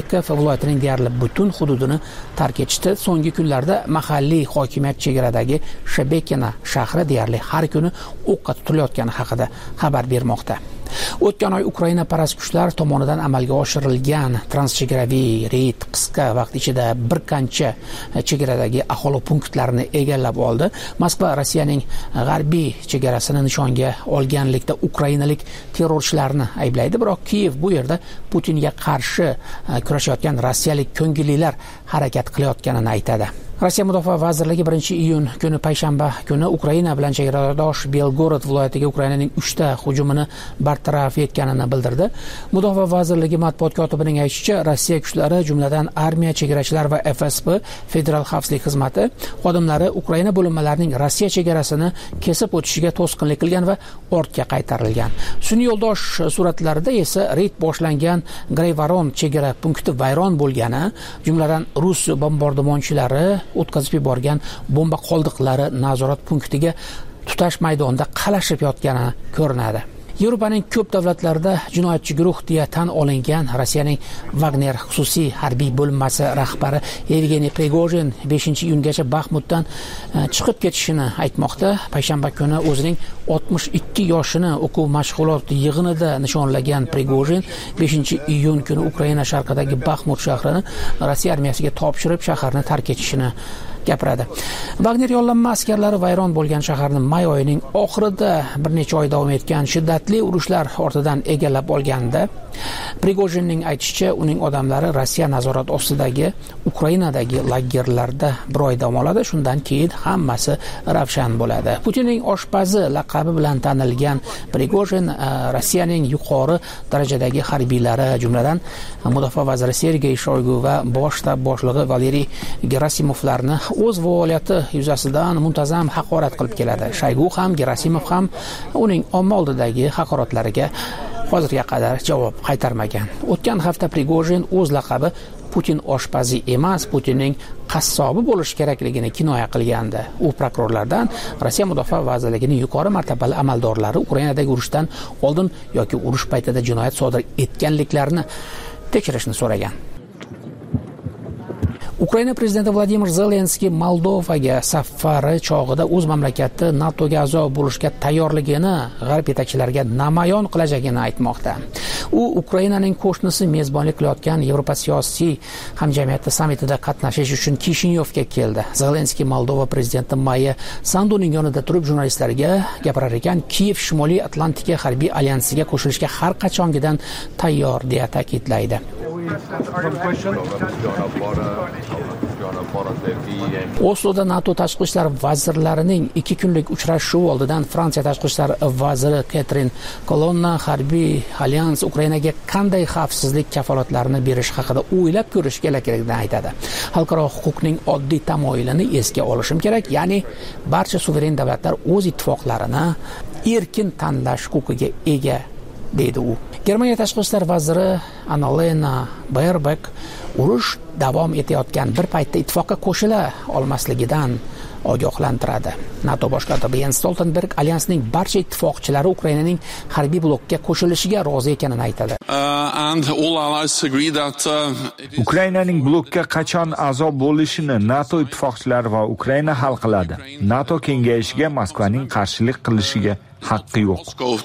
viloyatining deyarli butun hududini tark etishdi. So'nggi kunlarda mahalliy hokimiyat chegaradagi Shebekina shahri deyarli har kuni o'qqa tutilayotgani haqida xabar bermoqda. O'tgan oy Ukraina parast kuchlar tomonidan amalga oshirilgan transchegaraviy reyd qisqa vaqt ichida bir qancha chegaradagi aholi punktlarini egallab oldi. Moskva Rossiyaning g'arbiy chegarasini nishonga olganlikda ukrainalik terrorchilarni ayblaydi, biroq Kiyev bu yerda Putinga qarshi kurashayotgan rossiyalik ko'ngillilar harakat qilayotganini aytadi. Rossiya Mudofaa vazirligi birinchi iyun kuni payshanba kuni Ukraina bilan chegaradosh Belgorod viloyatiga Ukrainaning uchta hujumini bartaraf etganini bildirdi. Mudofaa vazirligi matbuot kotibining aytishicha, Rossiya kuchlari, jumladan armiya, chegarachilar va F S B Federal xavfsizlik xizmati xodimlari Ukraina bo'linmalarining Rossiya chegarasini kesib o'tishiga to'sqinlik qilgan va ortga qaytarilgan. Sun'iy yo'ldosh suratlarida esa reyd boshlangan Greyvaron chegara punkti vayron bo'lgani, jumladan rus bombardimonchilari o'tkazib yuborgan bomba qoldiqlari nazorat punktiga tutash maydonida qalashib yotgani ko'rinadi. Yevropaning ko'p davlatlarida jinoyatchi guruh deya tan olingan Rossiyaning Wagner xususiy harbiy bo'linmasi rahbari Yevgeniy Prigojin beshinchi iyungacha Baxmutdan chiqib ketishini aytmoqda. Payshanba kuni o'zining oltmish ikki yoshini o'quv mashg'ulot yig'inida nishonlagan Prigojin beshinchi iyun kuni Ukraina sharqidagi Baxmut shahrini Rossiya armiyasiga topshirib shaharni tark etishini gapiradi. Wagner yollanma askarlari vayron bo'lgan shaharni may oyining oxirida bir necha oy davom etgan shiddatli urushlar ortidan egallab olganda, Prigojinning aytishicha, uning odamlari Rossiya nazorat ostidagi Ukrainadagi lagerlarda bir oy dam oladi, shundan keyin hammasi ravshan bo'ladi. Putinning oshpazi laqabi bilan tanilgan Prigojin Rossiyaning yuqori darajadagi harbiylari, jumladan mudofaa vaziri Sergey Shoygu va bosh shtab boshlig'i Valeriy Gerasimovlarni o'z faoliyati yuzasidan muntazam haqorat qilib keladi. Shoygu ham, Gerasimov ham uning omma oldidagi haqoratlariga hozirga qadar javob qaytarmagan. O'tgan hafta Prigojin o'z laqabi Putin oshpazi emas, Putinning qassobi bo'lish kerakligini kinoya qilgandi. U prokurorlardan Rossiya Mudofaa vazirligining yuqori martabali amaldorlari Ukrainadagi urushdan oldin yoki urush paytida jinoyat sodir etganliklarini tekshirishni so'ragan. Ukraina prezidenti Vladimir Zelenskiy Moldovaga safari chog'ida o'z mamlakati NATOga a'zo bo'lishga tayyorligini g'arb yetakchilariga namoyon qilajagini aytmoqda. U Ukrainaning qo'shnisi mezbonlik qilayotgan Yevropa siyosiy hamjamiyati sammitida qatnashish uchun Kishinyovga keldi. Zelenskiy Moldova prezidenti Maya Sanduning yonida turib jurnalistlarga gapirar ekan, Kiyev Shimoliy Atlantika harbiy alyansiga qo'shilishga har qachongidan tayyor deya ta'kidlaydi. Osloda NATO tashqi ishlar vazirlarining ikki kunlik uchrashuvi oldidan Fransiya tashqi ishlar vaziri Catherine Colonna harbiy alyans Ukrainaga qanday xavfsizlik kafolatlarini berish haqida o'ylab ko'rish kerakligini aytadi. Xalqaro huquqning oddiy tamoyilini esga olishim kerak, ya'ni barcha suveren davlatlar o'z ittifoqlarini erkin tanlash huquqiga ega, deydi u. Germaniya tashqi ishlar vaziri Annalena Baerbock urush davom etayotgan bir paytda ittifoqqa qo'shila olmasligidan ogohlantiradi. NATO bosh kotibi Jens Stoltenberg alyansning barcha ittifoqchilari Ukrainaning harbiy blokka qo'shilishiga rozi ekanini aytadi. Ukrainaning blokka qachon a'zo bo'lishini NATO ittifoqchilari va Ukraina hal qiladi. NATO kengayishiga Moskvaning qarshilik qilishiga haqqi yo'q.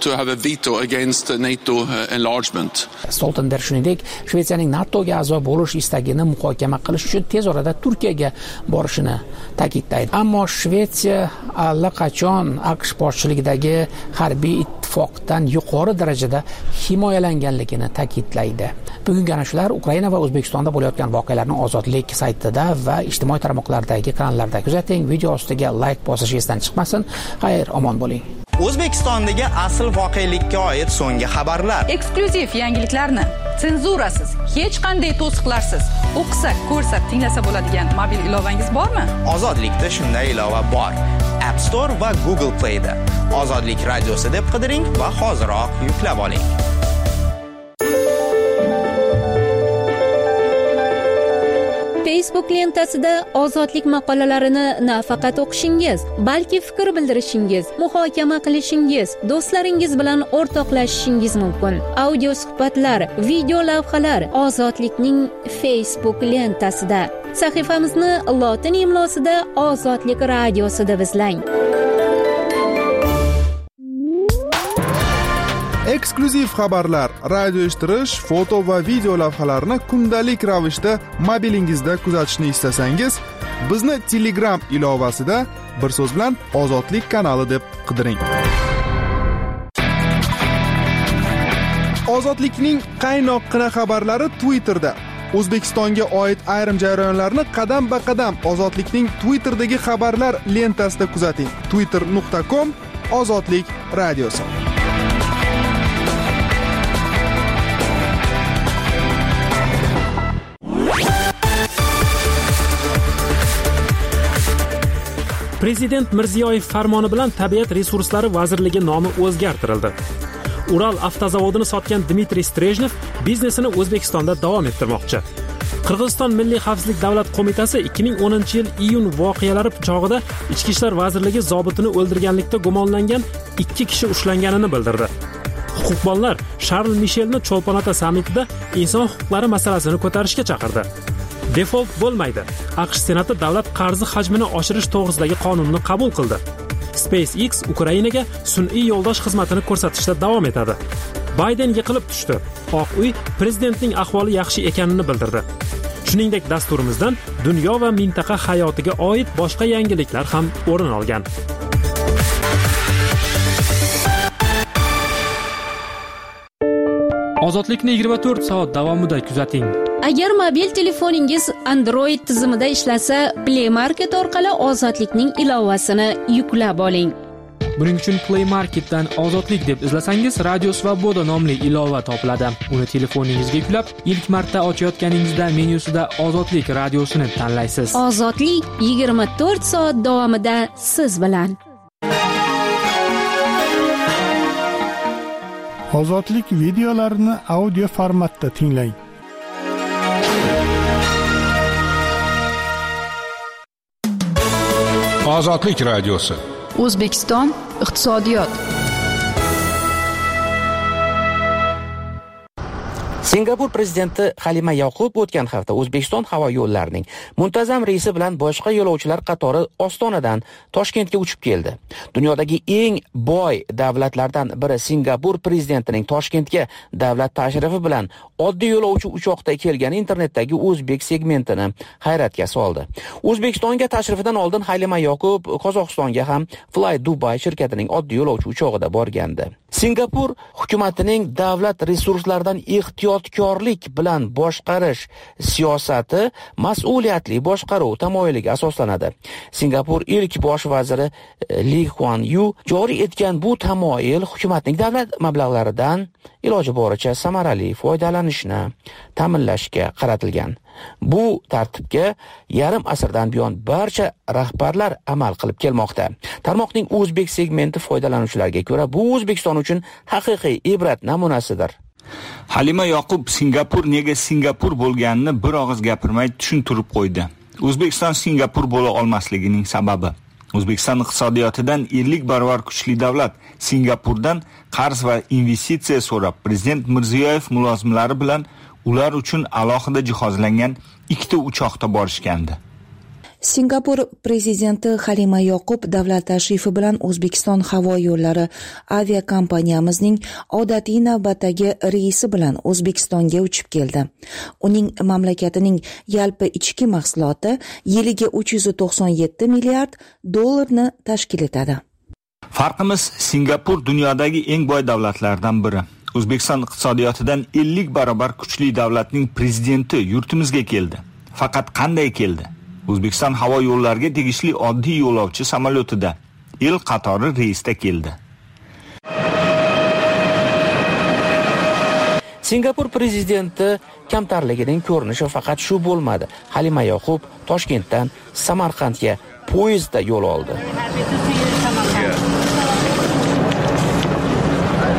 Stoltenberg shuningdek, Shvetsiyaning NATOga a'zo bo'lish istagini muhokama qilish uchun tez orada Turkiyaga borishini ta'kidlaydi. Ammo Shvetsiya allaqachon AQSh boshchiligidagi harbiy ittifoqdan yuqori darajada himoyalanganligini ta'kidlaydi. Bugungi ana shular Ukraina va O'zbekistonda bo'layotgan voqealarni Ozodlik saytida va ijtimoiy tarmoqlardagi kanallarda kuzating. Video ostiga like bosish esdan chiqmasin. Xayr, omon bo'ling. O'zbekistondagi asl voqelikka oid so'nggi xabarlar, eksklyuziv yangiliklarni senzurasiz, hech qanday to'siqlarsiz o'qisa, ko'rsa, tinglasa bo'ladigan mobil ilovangiz bormi? Ozodlikda shunday ilova bor. App Store va Google Play da Ozodlik radiosi deb qidiring va hoziroq yuklab oling. Facebook lentasida ozodlik maqolalarini nafaqat o'qishingiz, balki fikr bildirishingiz, muhokama qilishingiz, do'stlaringiz bilan o'rtoqlashishingiz mumkin. Audio suhbatlar, video lavhalar ozodlikning Facebook lentasida. Sahifamizni lotin imlosida Ozodlik radiosi deb izlang. Eksklyuziv xabarlar, radio eshittirish, foto va video lavhalarni kundalik ravishda mobilingizda kuzatishni istasangiz, bizni Telegram ilovasida bir so'z bilan Ozodlik kanali deb qidiring. Ozodlikning qaynoqqina xabarlari Twitterda. O'zbekistonga oid ayrim jarayonlarni qadam-ba-qadam Ozodlikning Twitterdagi xabarlar lentasida kuzating. twitter nuqta com Ozodlik radiosi. Prezident Mirziyoyev farmoni bilan Tabiat resurslari vazirligi nomi o'zgartirildi. Ural avtozavodini sotgan Dmitriy Strejnev biznesini O'zbekistonda davom ettirmoqchi. Qirg'iziston Milliy xavfsizlik davlat qo'mitasi ikki ming o'ninchi yil iyun voqealari chog'ida Ichki ishlar vazirligi zobitini o'ldirganlikda gumonlangan ikki kishi ushlanganini bildirdi. Huquqbonlar Sharl Mishelni Cho'lpon-ota sammitida inson huquqlari masalasini ko'tarishga chaqirdi. Default bo'lmaydi. AQSh Senati davlat qarzi hajmini oshirish to'g'risidagi qonunni qabul qildi. SpaceX Ukrainaga sun'iy yo'ldosh xizmatini ko'rsatishda davom etadi. Bayden yiqilib tushdi. Oq uy prezidentning ahvoli yaxshi ekanini bildirdi. Shuningdek, dasturimizdan dunyo va mintaqa hayotiga oid boshqa yangiliklar ham o'rin olgan. Ozodlikni yigirma to'rt soat davomida kuzating. Agar mobil telefoningiz Android tizimida ishlasa, Play Market orqali Ozodlikning ilovasini yuklab oling. Buning uchun Play Marketdan Ozodlik deb izlasangiz, Radio Svoboda nomli ilova topiladi. Uni telefoningizga yuklab, ilk marta ochayotganingizda menyusida Ozodlik radiosini tanlaysiz. Ozodlik yigirma to'rt soat davomida siz bilan. Ozodlik videolarini audio formatda tinglang. Ozodlik radiosi. O'zbekiston iqtisodiyot. Singapur prezidenti Halima Yoqub o'tgan hafta O'zbekiston havo yo'llarining muntazam reysi bilan boshqa yo'lovchilar qatori Ostonadan Toshkentga uchib keldi. Dunyodagi eng boy davlatlardan biri Singapur prezidentining Toshkentga davlat tashrifi bilan oddiy yo'lovchi uchoqda kelgani internetdagi o'zbek segmentini hayratga soldi. O'zbekistonga tashrifidan oldin Halima Yoqub Qozog'istonga ham Fly Dubai shirkatining oddiy yo'lovchi uchog'ida borgandi. Singapur hukumatining davlat resurslaridan ehtiyotkorlik bilan boshqarish siyosati mas'uliyatli boshqaruv tamoyiliga asoslanadi. Singapur ilk bosh vaziri Lee Kuan Yew joriy etgan bu tamoyil hukumatning davlat mablag'laridan iloji boricha samarali foydalanishni ta'minlashga qaratilgan. Bu tartibga yarim asrdan buyon barcha rahbarlar amal qilib kelmoqda. Tarmoqning o'zbek segmenti foydalanuvchilariga ko'ra, bu O'zbekiston uchun haqiqiy ibrat namunasidir. Halima Yoqub Singapur nega Singapur bo'lganini bir og'iz gapirmay tushuntirib qo'ydi. O'zbekiston Singapur bo'la olmasligining sababi. O'zbekiston iqtisodiyotidan ellik barobar kuchli davlat Singapurdan qarz va investitsiya so'rab, prezident Mirziyoyev mulozimlari bilan ular uchun alohida jihozlangan ikkita uchoqda borishgandi. Singapur prezidenti Halima Yoqub davlat tashrifi bilan O'zbekiston havo yo'llari aviakompaniyamizning odatiy navbatdagi reysi bilan O'zbekistonga uchib keldi. Uning mamlakatining yalpi ichki mahsuloti yiliga uch yuz to'qson yetti milliard dollarni tashkil etadi. Farqimiz Singapur dunyodagi eng boy davlatlardan biri. O'zbekiston iqtisodiyotidan ellik barobar kuchli davlatning prezidenti yurtimizga keldi. Faqat qanday keldi? O'zbekiston havo yo'llariga tegishli oddiy yo'lovchi samolyotida el qatori reysda keldi. Singapur prezidenti kamtarligining ko'rinishi faqat shu bo'lmadi. Halima Yoqub Toshkentdan Samarqandga poyezdda yo'l oldi.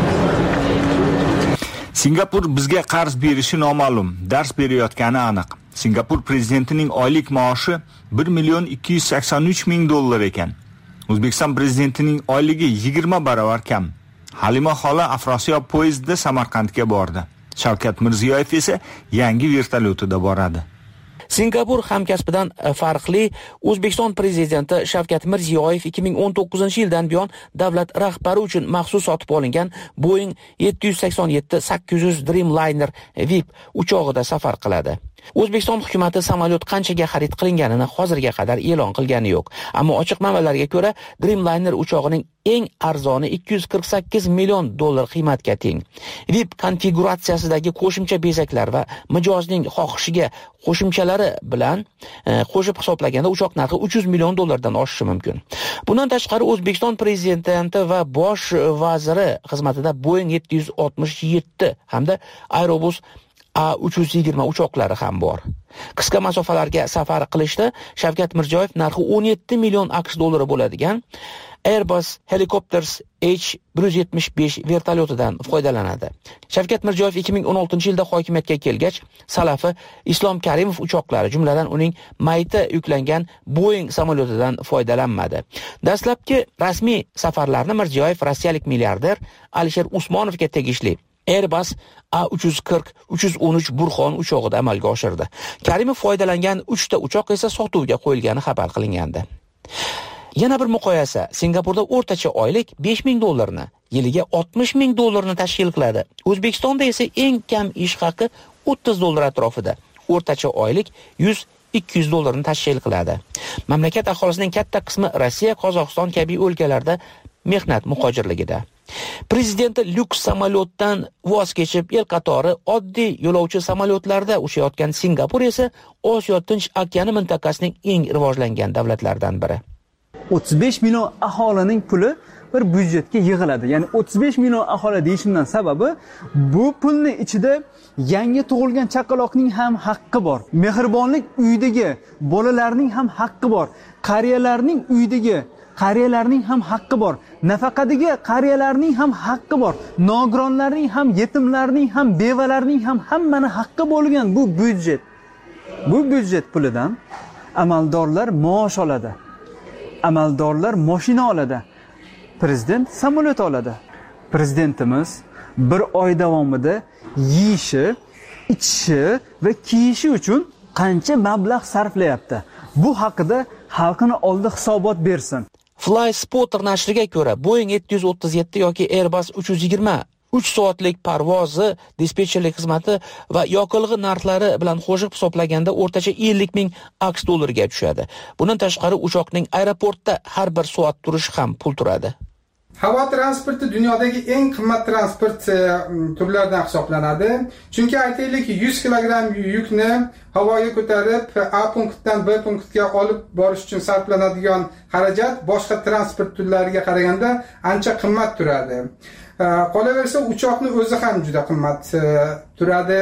Singapur bizga qarz berishi noma'lum, dars berayotgani aniq. Singapur prezidentining oylik maoshi bir million ikki yuz sakson uch ming dollar ekan. O'zbekiston prezidentining oyligi yigirma barobar kam. Halima xola Afrosiyob poyezdida Samarqandga bordi. Shavkat Mirziyoyev esa yangi vertolyotida boradi. Singapur hamkasbidan farqli O'zbekiston prezidenti Shavkat Mirziyoyev ikki ming o'n to'qqizinchi yildan buyon davlat rahbari uchun maxsus sotib olingan Boeing yetti yuz sakson yetti sakkiz yuz Dreamliner V I P uchog'ida safar qiladi. O'zbekiston hukumatı samolyot qanchaga xarid qilinganini hozirga qadar e'lon qilgani yo'q. Ammo ochiq manbalarga ko'ra Dreamliner uchog'ining eng arzoni ikki yuz qirq sakkiz million dollar qiymatga teng. V I P konfiguratsiyasidagi qo'shimcha bezaklar va mijozning xohishiga qo'shimchalari bilan e, qo'shib hisoblaganda uchoq narxi uch yuz million dollardan oshishi mumkin. Bundan tashqari O'zbekiston prezidenti va bosh vaziri xizmatida Boeing yetti yuz oltmish yetti hamda Airbus A uch yuz yigirma uchoqlari ham bor. Qisqa masofalarga safar qilishda Shavkat Mirziyoyev narxi o'n yetti million AQSh dollari bo'ladigan Airbus Helicopters H bir yuz yetmish besh vertolyotidan foydalanadi. Shavkat Mirziyoyev ikki ming o'n oltinchi yilda hokimiyatga kelgach, Salafi Islom Karimov uchoqlari, jumladan uning mayti yuklangan Boeing samolyotidan foydalanmadi. Dastlabki rasmiy safarlarni Mirziyoyev rossiyalik milliarder Alisher Usmonovga tegishli Airbus A uch yuz qirq uch yuz o'n uch Burxon uchog'ida amalga oshirdi. Karimov foydalangan uchta uchoq esa sotuvga qo'yilgani xabar qilingandi. Yana bir muqoyasa, Singapurda o'rtacha oylik besh ming dollarni, yiliga oltmish ming dollarni tashkil qiladi. O'zbekistonda esa eng kam ish haqi o'ttiz dollar atrofida. O'rtacha oylik yuz ikki yuz dollarni tashkil qiladi. Mamlakat aholisining katta qismi Rossiya, Qozog'iston kabi o'lkalarda mehnat muhojirligida. Prezidenti lyuks samolyotdan voz kechib, el qatori oddiy yo'lovchi samolyotlarda uchayotgan Singapur esa Osiyo Tinch okeani mintaqasining eng rivojlangan davlatlaridan biri. o'ttiz besh million aholining puli bir byudjetga yig'iladi. Ya'ni o'ttiz besh million aholi deyishimdan sababi bu pulning ichida yangi tug'ilgan chaqaloqning ham haqqi bor. Mehribonlik uyidagi bolalarning ham haqqi bor. Qariyalarning uyidagi qariyalarning ham haqqi bor. Nafaqadagi qariyalarning ham haqqi bor. Nogironlarning ham, yetimlarning ham, bevalarning ham hammani haqqi bo'lgan bu byudjet. Bu byudjet pulidan amaldorlar maosh oladi. Amaldorlar mashina oladi. Prezident samolyot oladi. Prezidentimiz bir oy davomida yeyishi, ichishi va kiyishi uchun qancha mablag' sarflayapti? Bu haqida xalqini oldida hisobot bersin. Fly Spotter nashriga ko'ra, Boeing yetti yuz o'ttiz yetti yoki Airbus uch yuz yigirma uch soatlik parvozi, dispetcherlik xizmati va yoqilg'i narxlari bilan qo'shib hisoblaganda o'rtacha ellik ming AQSh dollariga tushadi. Bundan tashqari uchoqning aeroportda har bir soat turishi ham pul turadi. Havo transporti dunyodagi eng qimmat transport turlaridan hisoblanadi. Chunki aytaylik, yuz kilogramm yukni havoga ko'tarib A punktdan B punktga olib borish uchun sarflanadigan xarajat boshqa transport turlariga qaraganda ancha qimmat turadi. Qolaversa, uchoqni o'zi ham juda qimmat turadi.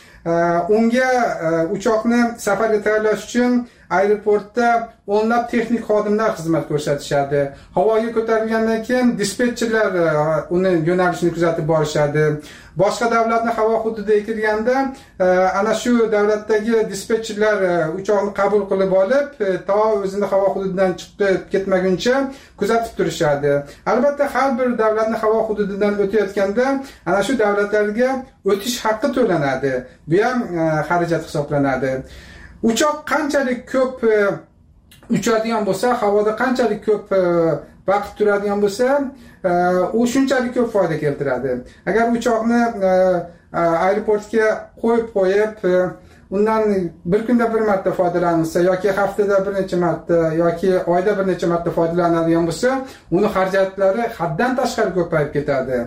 Unga uchoqni safarga tayyorlash uchun aeroportda o'nlab texnik xodimlar xizmat ko'rsatishadi. Havoga ko'tarilgandan keyin dispetcherlar uni yo'nalishini kuzatib borishadi. Boshqa davlatning havo hududiga kirganda ana shu davlatdagi dispetcherlar uchoqni qabul qilib olib, to o'zining havo hududidan chiqib ketmaguncha kuzatib turishadi. Albatta, har bir davlatning havo hududidan o'tayotganda ana shu davlatlarga o'tish haqqi to'lanadi. Bu ham xarajat hisoblanadi. Uchoq qanchalik ko'p uchadigan bo'lsa, havoda qanchalik ko'p vaqt turadigan bo'lsa, u shunchalik ko'p foyda keltiradi. Agar uchoqni aeroportga qo'yib qo'yib, undan bir kunda bir marta foydalansa yoki haftada bir necha marta yoki oyda bir necha marta foydalanadigan bo'lsa, uni xarajatlari haddan tashqari ko'payib ketadi.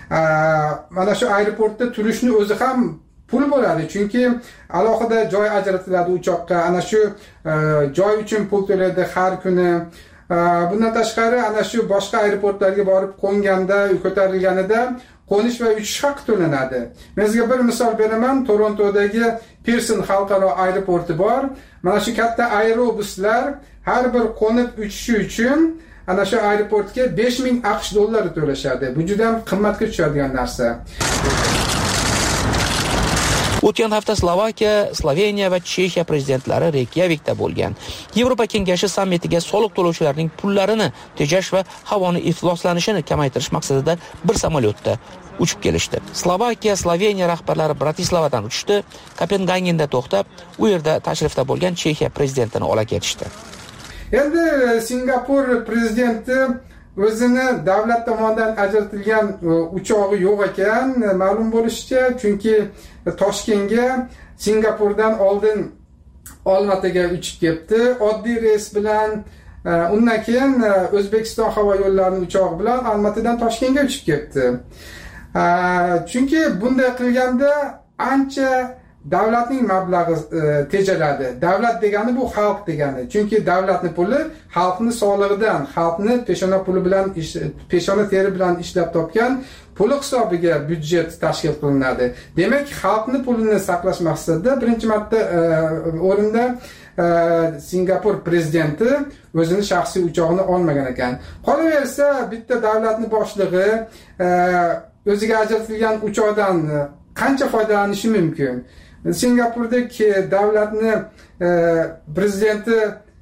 Mana shu aeroportda turishni o'zi ham pul bo'ladi, chunki alohida joy ajratiladi uchoqqa. Ana shu joy uchun pul to'laydi har kuni. Bundan tashqari ana shu boshqa aeroportlarga borib qo'nganda, ko'tarilganida qo'nish va uchish haqqi to'lanadi. Men sizga bir misol beraman. Torontodagi Pearson xalqaro aeroporti bor. Mana shu katta aerobuslar har bir qo'nib uchishi uchun ana shu aeroportga besh ming AQSh dollari to'lashadi. Bu juda ham qimmatga tushadigan narsa. O'tgan hafta Slovakiya, Sloveniya va Chexiya prezidentlari Reykyavikda bo'lgan Yevropa Kengashi sammitiga soliq to'lovchilarning pullarini tejash va havoni ifloslanishini kamaytirish maqsadida bir samolyotda uchib kelishdi. Slovakiya, Sloveniya rahbarlari Bratislavadan uchishdi, Kopengagenda to'xtab, u yerda tashrifda bo'lgan Chexiya prezidentini ola ketishdi. Endi Singapur prezidenti o'zini davlat tomonidan ajratilgan uchog'i yo'q ekan, ma'lum bo'lishicha, chunki Toshkentga Singapurdan oldin Olmaotaga uchib ketdi, oddiy reys bilan. Undan keyin O'zbekiston havo yo'llarining uchog'i bilan Olmaotadan Toshkentga uchib ketdi. Chunki bunday qilganda ancha davlatning mablag'i tejaladi. Davlat degani bu xalq degani. Chunki davlatning puli xalqning solig'idan, xalqning peshona puli bilan, peshona teri bilan ishlab topgan puli hisobiga byudjet tashkil qilinadi. Demak, xalqning pulini saqlash maqsadida birinchi marta o'rinda Singapur prezidenti o'zini shaxsiy uchog'ini olmagan ekan. Qolaversa, bitta davlatning boshlig'i o'ziga ajratilgan uchoqdan qancha foydalanishi mumkin? Singapurdagi davlatni prezidenti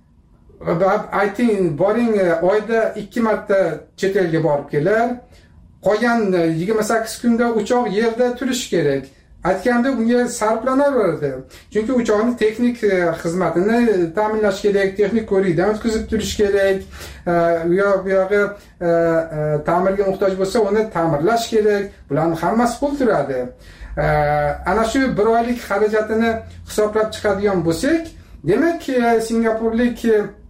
ayting, boring oyda ikki marta chet elga borib kelar. Qolgan yigirma sakkiz kunda uchoq yerda turishi kerak. Aytganda bunga sarflanaveradi. Chunki uchoqning texnik xizmatini ta'minlash kerak, texnik ko'rikdan o'tkazib turish kerak. U yoq bu yog'i ta'mirga muhtoj bo'lsa, uni ta'mirlash kerak. Bularning hammasi pul turadi. Ana shu bir oylik xarajatini hisoblab chiqadigan bo'lsak, demak, Singapurlik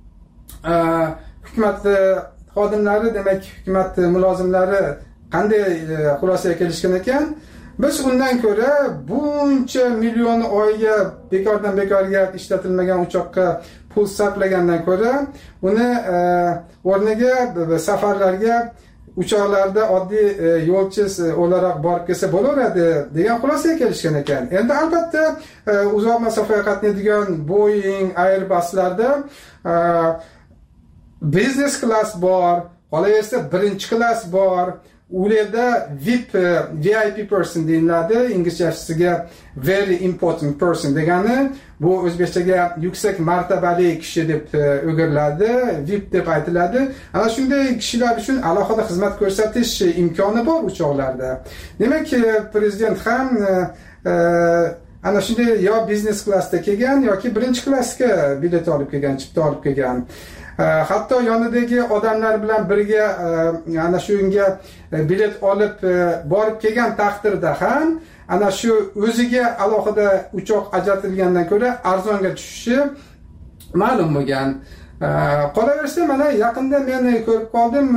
hukumat xodimlari, demak, hukumat mulozimlari qanday xulosaga kelishgan ekan? Biz undan ko'ra buncha million oyga bekordan bekorga ishlatilmagan uchoqqa pul sarflagandan ko'ra, uni o'rniga safarlarga uchoqlarda oddiy yo'lchi o'laroq borib kelsa bo'laveradi degan xulosaga kelishgan ekan. Endi albatta uzoq masofaga qatnaydigan Boeing, Airbuslarda business class bor, qolaversa birinchi klass bor. U yerda V I P, V I P person deyiladi, inglizchasiga very important person degani, bu o'zbekchaga yuksak martabali kishi deb o'giriladi, V I P deb aytiladi. Ana shunday kishilar uchun alohida xizmat ko'rsatish imkoni bor uchoqlarda. Demak, prezident ham ana shunday yo biznes klassda kelgan yoki birinchi klassga bilet olib kelgan, chipta olib kelgan. Hatto yonidagi odamlar bilan birga ana shunga bilet olib borib kelgan taqdirda ham ana shu o'ziga alohida uchoq ajratilgandan ko'ra arzonga tushishi ma'lum bo'lgan. Qolaversa, mana yaqinda men ko'rib qoldim,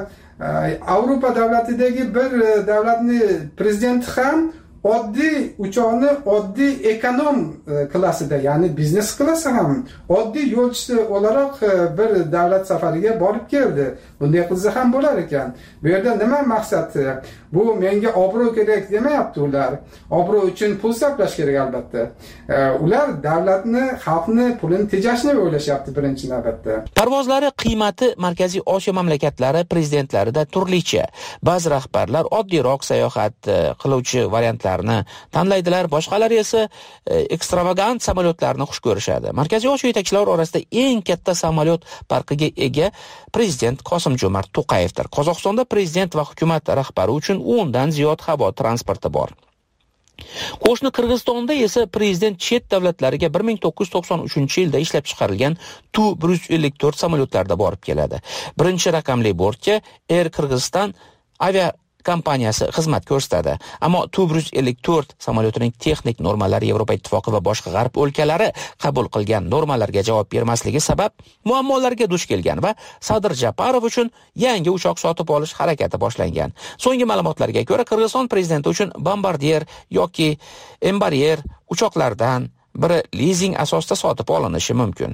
Avropa davlatidagi bir davlatning prezidenti ham oddiy uchoqni oddiy ekonom klassida, ya'ni biznes klassi ham oddiy yo'lchisi o'laroq bir davlat safariga borib keldi. Bunday qilsa ham bo'lar ekan. Bu yerda nima maqsad? Bu menga obro' kerak demayapti ular. Obro' uchun pul sarflash kerak albatta. Ular davlatni, xalqni pulini tejashni o'ylashyapti birinchi navbatda. Parvozlari qiymati Markaziy Osiyo mamlakatlari prezidentlarida turlicha. Ba'zi rahbarlar oddiyroq sayohat qiluvchi variantlarni tanlaydilar, boshqalari esa ekstravagant samolyotlarni xush ko'rishadi. Markaziy Osiyo yetakchilari orasida eng katta samolyot parkiga ega prezident Qosim-Jo'mart To'qayevdir. Qozog'istonda prezident va hukumat rahbari uchun o'ndan ziyod havo transporti bor. Qo'shni Qirg'izistonda esa prezident chet davlatlariga bir ming to'qqiz yuz to'qson uchinchi yilda ishlab chiqarilgan Tu bir yuz ellik to'rt samolyotlarda borib keladi. Birinchi raqamli bortga Air Qirg'iziston avia kompaniyasi xizmat ko'rsatadi. Ammo Tu bir yuz ellik to'rt samolyotining texnik normalari Yevropa ittifoqi va boshqa g'arb o'lkalari qabul qilgan normalarga javob bermasligi sabab muammolarga duch kelgan va Sadir Japarov uchun yangi uchoq sotib olish harakati boshlangan. So'nggi ma'lumotlarga ko'ra, Qirg'iziston prezidenti uchun Bombardier yoki Embraer uchoqlardan biri lizing asosida sotib olinishi mumkin.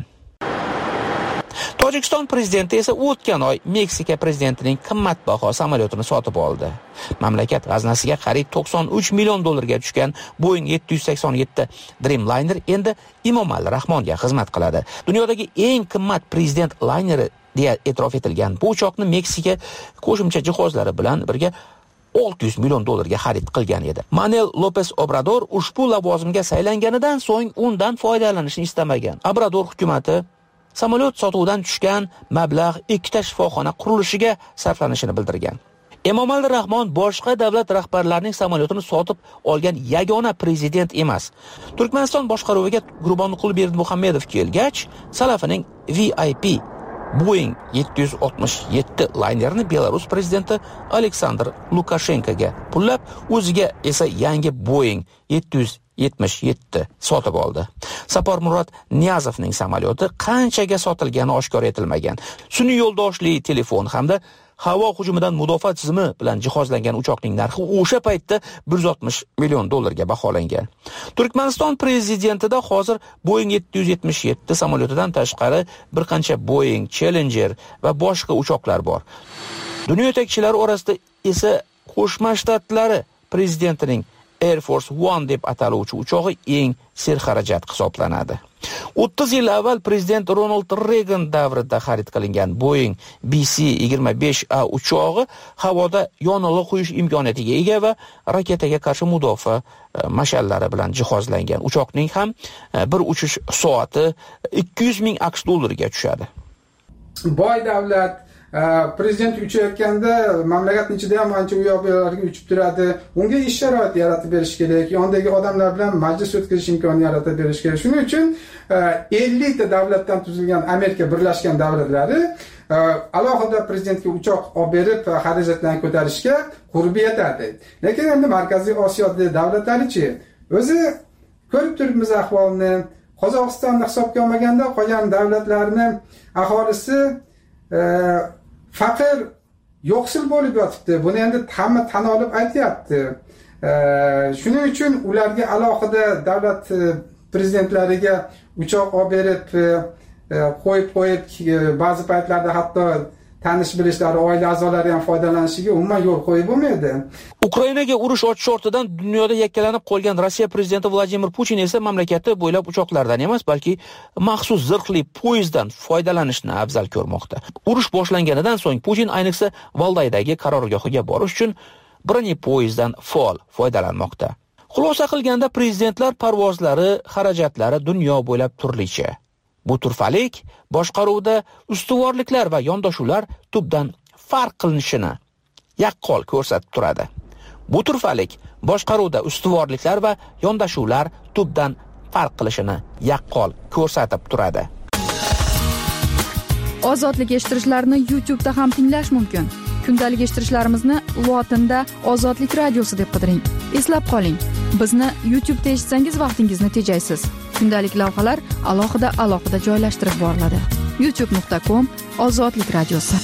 Tojikiston prezidenti esa o'tgan oy Meksika prezidentining qimmatbaho samolyotini sotib oldi. Mamlakat g'aznasiga qariyb to'qson uch million dollarga tushgan Boeing yetti yuz sakson yetti Dreamliner endi Emomali Rahmonga xizmat qiladi. Dunyodagi eng qimmat prezident layneri deya e'tirof etilgan bu uchoqni Meksika qo'shimcha jihozlari bilan birga olti yuz million dollarga xarid qilgan edi. Manuel Lopes Obrador ushbu lavozimga saylanganidan so'ng undan foydalanishni istamagan. Obrador hukumatı samolyot sotuvidan tushgan mablag' ikkita shifoxona qurilishiga sarflanishini bildirgan. Emomali Rahmon boshqa davlat rahbarlarining samolyotini sotib olgan yagona prezident emas. Turkmaniston boshqaruviga Gurbonqul Berdimuhammedov kelgach, Salafining V I P Boeing yetti yuz oltmish yetti laynerini Belarus prezidenti Aleksandr Lukashenkoga pullab, o'ziga esa yangi Boeing yetti yuz yetmish yetti sotib oldi. Sapar Murod Niyazovning samolyoti qanchaga sotilgani oshkor etilmagan. Sun'iy yo'ldoshli telefon hamda havo hujumidan mudofaa tizimi bilan jihozlangan uchoqning narxi o'sha paytda bir yuz oltmish million dollarga baholangan. Turkmaniston prezidentida hozir Boeing yetti yuz yetmish yetti samolyotidan tashqari bir qancha Boeing, Challenger va boshqa uchoqlar bor. Dunyo yetakchilari orasida esa Qo'shma Shtatlari prezidentining Air Force One deb ataluvchi uchog'i eng serxarajat hisoblanadi. o'ttiz yil avval prezident Ronald Reagan davrida xarid qilingan Boeing B C yigirma besh A uchog'i havoda yonilg'i qo'yish imkoniyatiga ega va raketaga qarshi mudofaa mashallari bilan jihozlangan. Uchoqning ham bir uchish soati ikki yuz ming AQSh dollariga tushadi. Boy davlat prezident uchayotganda mamlakatning ichida ham ancha u yoq bu yoqlarga uchib turadi. Unga ish sharoiti yaratib berish kerak. Yondagi odamlar bilan majlis o'tkazish imkonini yaratib berish kerak. Shuning uchun ellik ta davlatdan tuzilgan Amerika Birlashgan Davlatlari alohida prezidentga uchoq olib berib xarajatlarni ko'tarishga qurbi yetadi. Lekin endi Markaziy Osiyo davlatlarichi o'zi ko'rib turibmiz ahvolni. Qozog'istonni hisobga olmaganda qolgan davlatlarning aholisi faqir, yo'qsil bo'lib yotibdi. Buni endi hamma tan olib aytyapti. Shuning uchun ularga alohida davlat prezidentlariga uchoq olib berib qo'yib qo'yib ba'zi paytlarda hatto tanish bilishlari, oila a'zolari ham foydalanishiga umuman yo'l qo'yib bo'lmaydi. Ukrainaga urush ochish ortidan dunyoda yakkalanib qolgan Rossiya prezidenti Vladimir Putin esa mamlakati bo'ylab uchoqlardan emas, balki maxsus zirhli poyezddan foydalanishni afzal ko'rmoqda. Urush boshlanganidan so'ng Putin ayniqsa Valdaydagi qarorgohiga borish uchun bronyepoyezddan faol foydalanmoqda. Xulosa qilganda prezidentlar parvozlari, xarajatlari dunyo bo'ylab turlicha. Bu turfalik boshqaruvda ustuvorliklar va yondashuvlar tubdan farq qilinishini yaqqol ko'rsatib turadi. Bu turfalik boshqaruvda ustuvorliklar va yondashuvlar tubdan farq qilishini yaqqol ko'rsatib turadi. Ozodlik eshittirishlarni YouTube da ham tinglash mumkin. Kundalik eshittirishlarimizni lotinda Ozodlik radiosi deb qidiring. Eslab qoling, bizni YouTube da eshitsangiz vaqtingizni tejaysiz. Kundalik lavhalar alohida alohida joylashtirib boriladi. youtube nuqta com Ozodlik radiosi.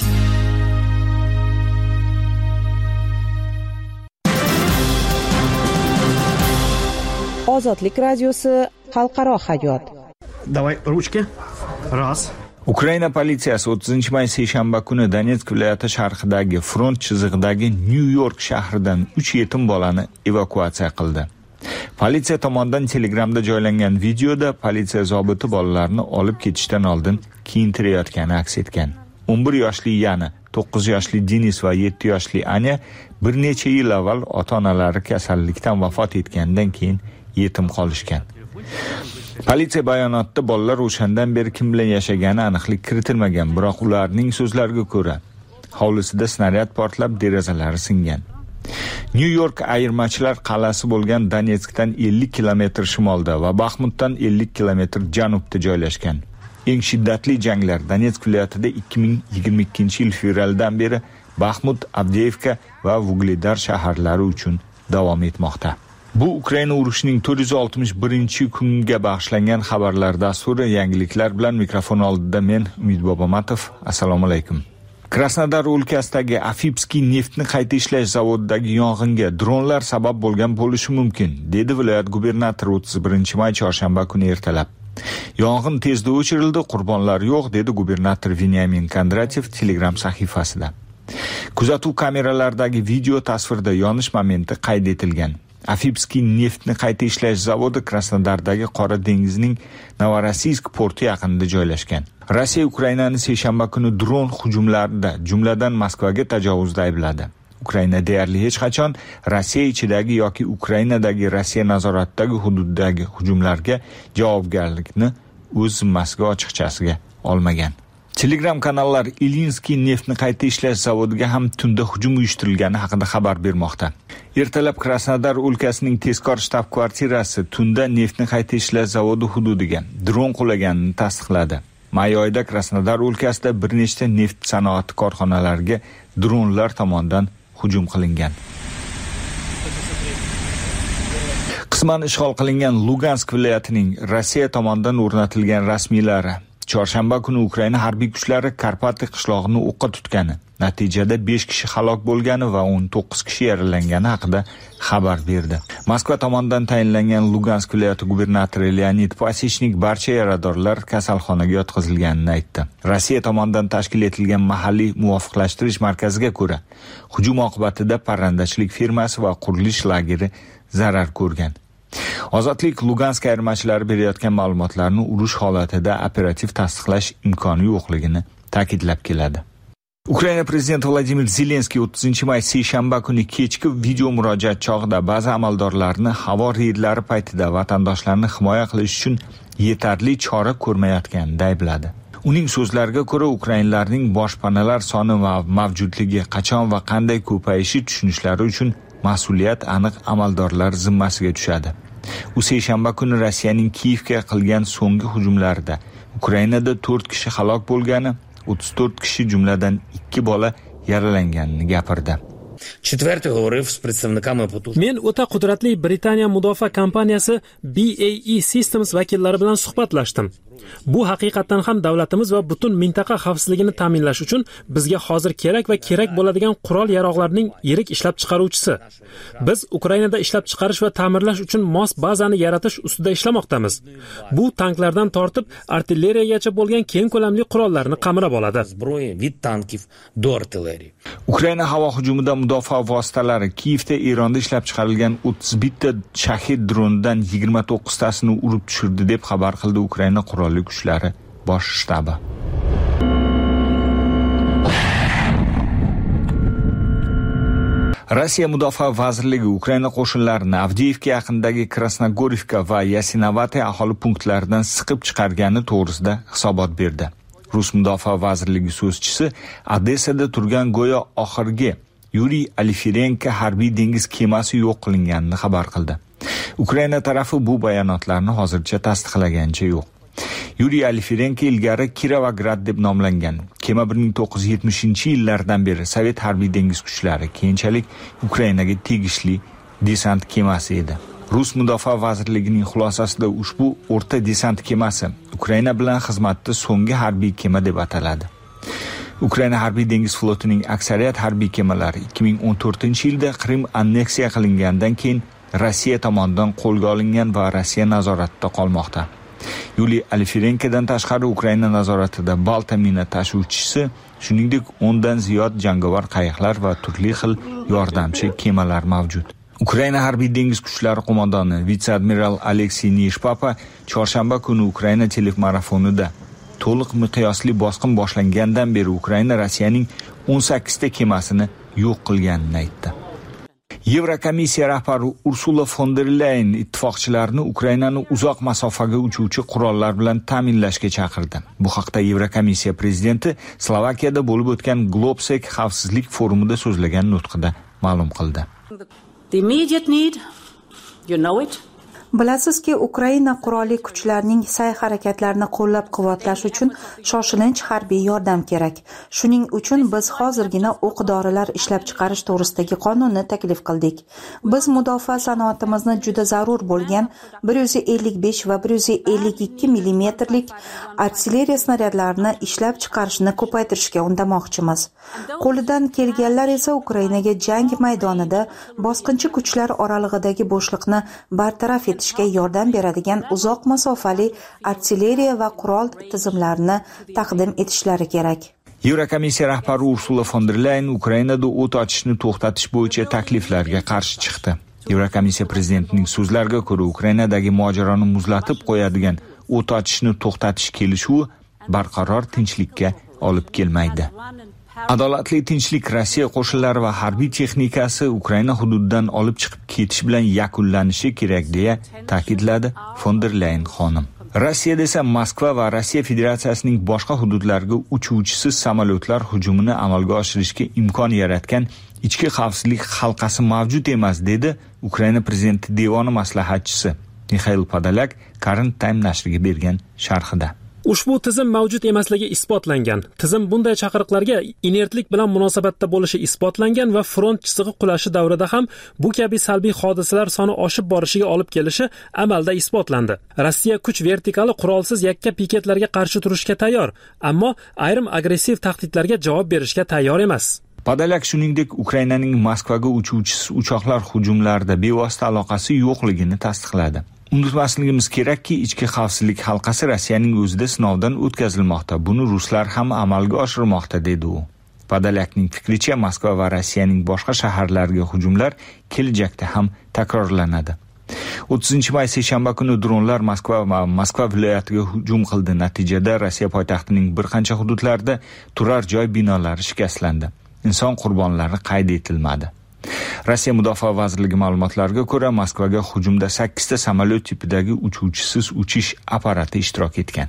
Ozodlik radiosi xalqaro hayot. Давай ручки. Раз. Ukraina politsiyasi o'ttizinchi may seshanba kuni Donetsk viloyati sharqidagi front chizig'idagi Nyu-York shahridan uch yetim bolani evakuatsiya qildi. Politsiya tomonidan Telegramda joylangan videoda politsiya zobiti bolalarni olib ketishdan oldin kiyintirayotgani aks etgan. o'n bir yoshli Yana, to'qqiz yoshli Denis va yetti yoshli Anya bir necha yil avval ota-onalari kasallikdan vafot etgandan keyin yetim qolishgan. Politsiya bayonotida bolalar o'shandan beri kim bilan yashagani aniqlik kiritilmagan, biroq ularning so'zlariga ko'ra hovlisida snaryad portlab derazalari singan. Nyu-York ayirmachilar qal'asi bo'lgan Donetskdan ellik kilometr shimolda va Baxmutdan ellik kilometr janubda joylashgan. Eng shiddatli janglar Donetsk viloyatida ikki ming yigirma ikkinchi yil fevraldan beri Baxmut, Avdeyevka va Vugledar shaharlari uchun davom etmoqda. Bu Ukraina urushining to'rt yuz oltmish birinchi kunga bag'ishlangan xabarlar dasturi. Yangiliklar bilan mikrofon oldida men Umid Bobomatov. Assalomu alaykum. Krasnodar o'lkasidagi Afipskiy neftni qayta ishlash zavodidagi yong'inga dronlar sabab bo'lgan bo'lishi mumkin, dedi viloyat gubernatori o'ttiz birinchi may chorshanba kuni ertalab. Yong'in tezda o'chirildi, qurbonlar yo'q, dedi gubernator Vinyamin Kondratyev Telegram sahifasida. Kuzatuv kameralaridagi video tasvirda yonish momenti qayd etilgan. Afipskiy neftni qayta ishlash zavodi Krasnodardagi Qora dengizining Novorossiysk porti yaqinida joylashgan. Rossiya Ukrainani seshanba kuni dron hujumlarida, jumladan Moskvaga tajovuzda aybladi. Ukraina deyarli hech qachon Rossiya ichidagi yoki Ukrainadagi Rossiya nazoratidagi hududdagi hujumlarga javobgarlikni o'z zimmasiga ochiqchasiga olmagan. Telegram kanallar Ilinskiy neftni qayta ishlash zavodiga ham tunda hujum uyushtirilgani haqida xabar bermoqda. Ertalab Krasnodar o'lkasining tezkor shtab-kvartirasi tunda neftni qayta ishlash zavodi hududiga dron qulaganini tasdiqladi. May oyida Krasnodar o'lkasida bir nechta neft sanoati korxonalariga dronlar tomonidan hujum qilingan. Qisman ishg'ol qilingan Lugansk viloyatining Rossiya tomonidan o'rnatilgan rasmiylari chorshanba kuni Ukraina harbiy kuchlari Karpati qishlog'ini o'qqa tutgani, natijada besh kishi halok bo'lgani va o'n to'qqiz kishi yaralangani haqida xabar berdi. Moskva tomonidan tayinlangan Lugansk viloyati gubernatori Leonid Pasichnik barcha yaradorlar kasalxonaga yotqizilganini aytdi. Rossiya tomonidan tashkil etilgan mahalliy muvofiqlashtirish markaziga ko'ra, hujum oqibatida parrandachilik firmasi va qurilish lageri zarar ko'rgan. Ozodlik Lugansk ayirmachilari berayotgan ma'lumotlarni urush holatida operativ tasdiqlash imkoni yo'qligini ta'kidlab keladi. Ukraina prezidenti Vladimir Zelenskiy o'ttizinchi may seshanba kuni kechki video murojaat chog'ida ba'zi amaldorlarni havo reydlari paytida vatandoshlarni himoya qilish uchun yetarli chora ko'rmayotganini aybladi. Uning so'zlariga ko'ra, ukrainlarning boshpanalar soni va mavjudligi qachon va qanday ko'payishi tushunishlari uchun mas'uliyat aniq amaldorlar zimmasiga tushadi. U seshanba kuni Rossiyaning Kiyevga qilgan so'nggi hujumlarida Ukrainada to'rt kishi halok bo'lgani, o'ttiz to'rt kishi jumladan ikki bola yaralanganini gapirdi. Men o'ta qudratli Britaniya mudofaa kompaniyasi B A E Systems vakillari bilan suhbatlashdim. Bu haqiqatan ham davlatimiz va butun mintaqa xavfsizligini ta'minlash uchun bizga hozir kerak va kerak bo'ladigan qurol-yaroqlarning yirik ishlab chiqaruvchisi. Biz Ukrainada ishlab chiqarish va ta'mirlash uchun mos bazani yaratish ustida ishlamoqdamiz. Bu tanklardan tortib artilleriyagacha bo'lgan keng ko'lamli qurollarni qamrab oladi. Ukraina havo hujumida mudofaa vositalari Kiyevda Eronda ishlab chiqarilgan o'ttiz bitta Shahid dronidan yigirma to'qqiz tasini urib tushirdi deb xabar qildi Ukraina qurolli kuchlari bosh shtabi. Rossiya mudofaa vazirligi Ukraina qo'shinlarini Avdiivka yaqinidagi Krasnogorivka va Yasinovate aholi punktlaridan siqib chiqargani to'g'risida hisobot berdi. Rus mudofaa vazirligi so'zchisi Odessada turgan go'yo oxirgi Yuriy Alifirenko harbiy dengiz kemasi yo'q qilinganini xabar qildi. Ukraina tarafi bu bayonotlarni hozircha tasdiqlaganicha yo'q. Yuriy Alifirenko ilgari Kirovograd deb nomlangan kema bir ming to'qqiz yuz yetmishinchi yillardan beri Sovet harbiy dengiz kuchlari, keyinchalik Ukrainaga tegishli desant kemasi edi. Rus mudofaa vazirligining xulosasida ushbu o'rta desant kemasi Ukraina bilan xizmatda so'nggi harbiy kema deb ataladi. Ukraina harbiy dengiz flotining aksariyat harbiy kemalari ikki ming o'n to'rtinchi yilda Qrim anneksiya qilingandan keyin Rossiya tomonidan qo'lga olingan va Rossiya nazoratida qolmoqda. Yuriy Alifirenkodan tashqari Ukraina nazoratida Balta mina tashuvchisi, shuningdek o'ndan ziyod jangovar qayiqlar va turli xil yordamchi kemalar mavjud. Ukraina harbiy dengiz kuchlari qo'mondoni vitse-admiral Aleksey Nishpapa chorshanba kuni Ukraina telefmarafonida to'liq miqyosli bosqin boshlangandan beri Ukraina Rossiyaning o'n sakkizta kemasini yo'q qilganini aytdi. Yevrokomissiya rahbari Ursula von der Leyen ittifoqchilarni Ukrainani uzoq masofaga uchuvchi qurollar bilan ta'minlashga chaqirdi. Bu haqda Yevrokomissiya prezidenti Slovakiyada bo'lib o'tgan Globsec xavfsizlik forumida so'zlagan nutqida ma'lum qildi. The immediate need, you know it. Bilasizki, Ukraina qurolli kuchlarining sa'y-harakatlarini qo'llab-quvvatlash uchun shoshilinch harbiy yordam kerak. Shuning uchun biz hozirgina o'q-dorilar ishlab chiqarish to'g'risidagi qonunni taklif qildik. Biz mudofaa sanoatimizni juda zarur bo'lgan bir yuz ellik besh va bir yuz ellik ikki millimetrlik artilleriya snaryadlarini ishlab chiqarishni ko'paytirishga undamoqchimiz. Qo'lidan kelganlar esa Ukrainaga jang maydonida bosqinchi kuchlar oralig'idagi bo'shliqni bartaraf etishga yordam beradigan uzoq masofali artilleriya va qurol tizimlarini taqdim etishlari kerak. Yevrokomissiya rahbari Ursula von der Leyen Ukrainada o't ochishni to'xtatish bo'yicha takliflarga qarshi chiqdi. Yevrokomissiya prezidentining so'zlariga ko'ra, Ukrainadagi mojaroni muzlatib qo'yadigan o't ochishni to'xtatish kelishuvi barqaror tinchlikka olib kelmaydi. Adolatli tinchlik Rossiya qo'shinlari va harbiy texnikasi Ukraina hududidan olib chiqib ketish bilan yakunlanishi kerak deya ta'kidladi von der Leyen xonim. Rossiyada esa Moskva va Rossiya Federatsiyasining boshqa hududlariga uchuvchisiz samolyotlar hujumini amalga oshirishga imkon yaratgan ichki xavfsizlik halqasi mavjud emas, dedi Ukraina prezidenti devoni maslahatchisi Mikhail Podolyak Current Time nashriga bergan sharhida. Ushbu tizim mavjud emasligi isbotlangan. Tizim bunday chaqiriqlarga inertlik bilan munosabatda bo'lishi isbotlangan va front chizig'i qulashi davrida ham bu kabi salbiy hodisalar soni oshib borishiga olib kelishi amalda isbotlandi. Rossiya kuch vertikali qurolsiz yakka piketlarga qarshi turishga tayyor, ammo ayrim agressiv tahdidlarga javob berishga tayyor emas. Podolyak shuningdek Ukrainaning Moskvaga uchuvchisiz uchoqlar hujumlarida bevosita aloqasi yo'qligini tasdiqladi. Unutmasligimiz kerakki, ichki xavfsizlik halqasi Rossiyaning o'zida sinovdan o'tkazilmoqda. Buni ruslar ham amalga oshirmoqda, dedi u. Podolyakning fikricha, Moskva va Rossiyaning boshqa shaharlariga hujumlar kelajakda ham takrorlanadi. o'ttizinchi may seshanba kuni dronlar Moskva va Moskva viloyatiga hujum qildi. Natijada Rossiya poytaxtining bir qancha hududlarida turar joy binolari shikastlandi. Inson qurbonlari qayd etilmadi. Rossiya Mudofaa vazirligi ma'lumotlariga ko'ra, Moskvaga hujumda sakkizta samolyot tipidagi uchuvchisiz uchish apparati ishtirok etgan.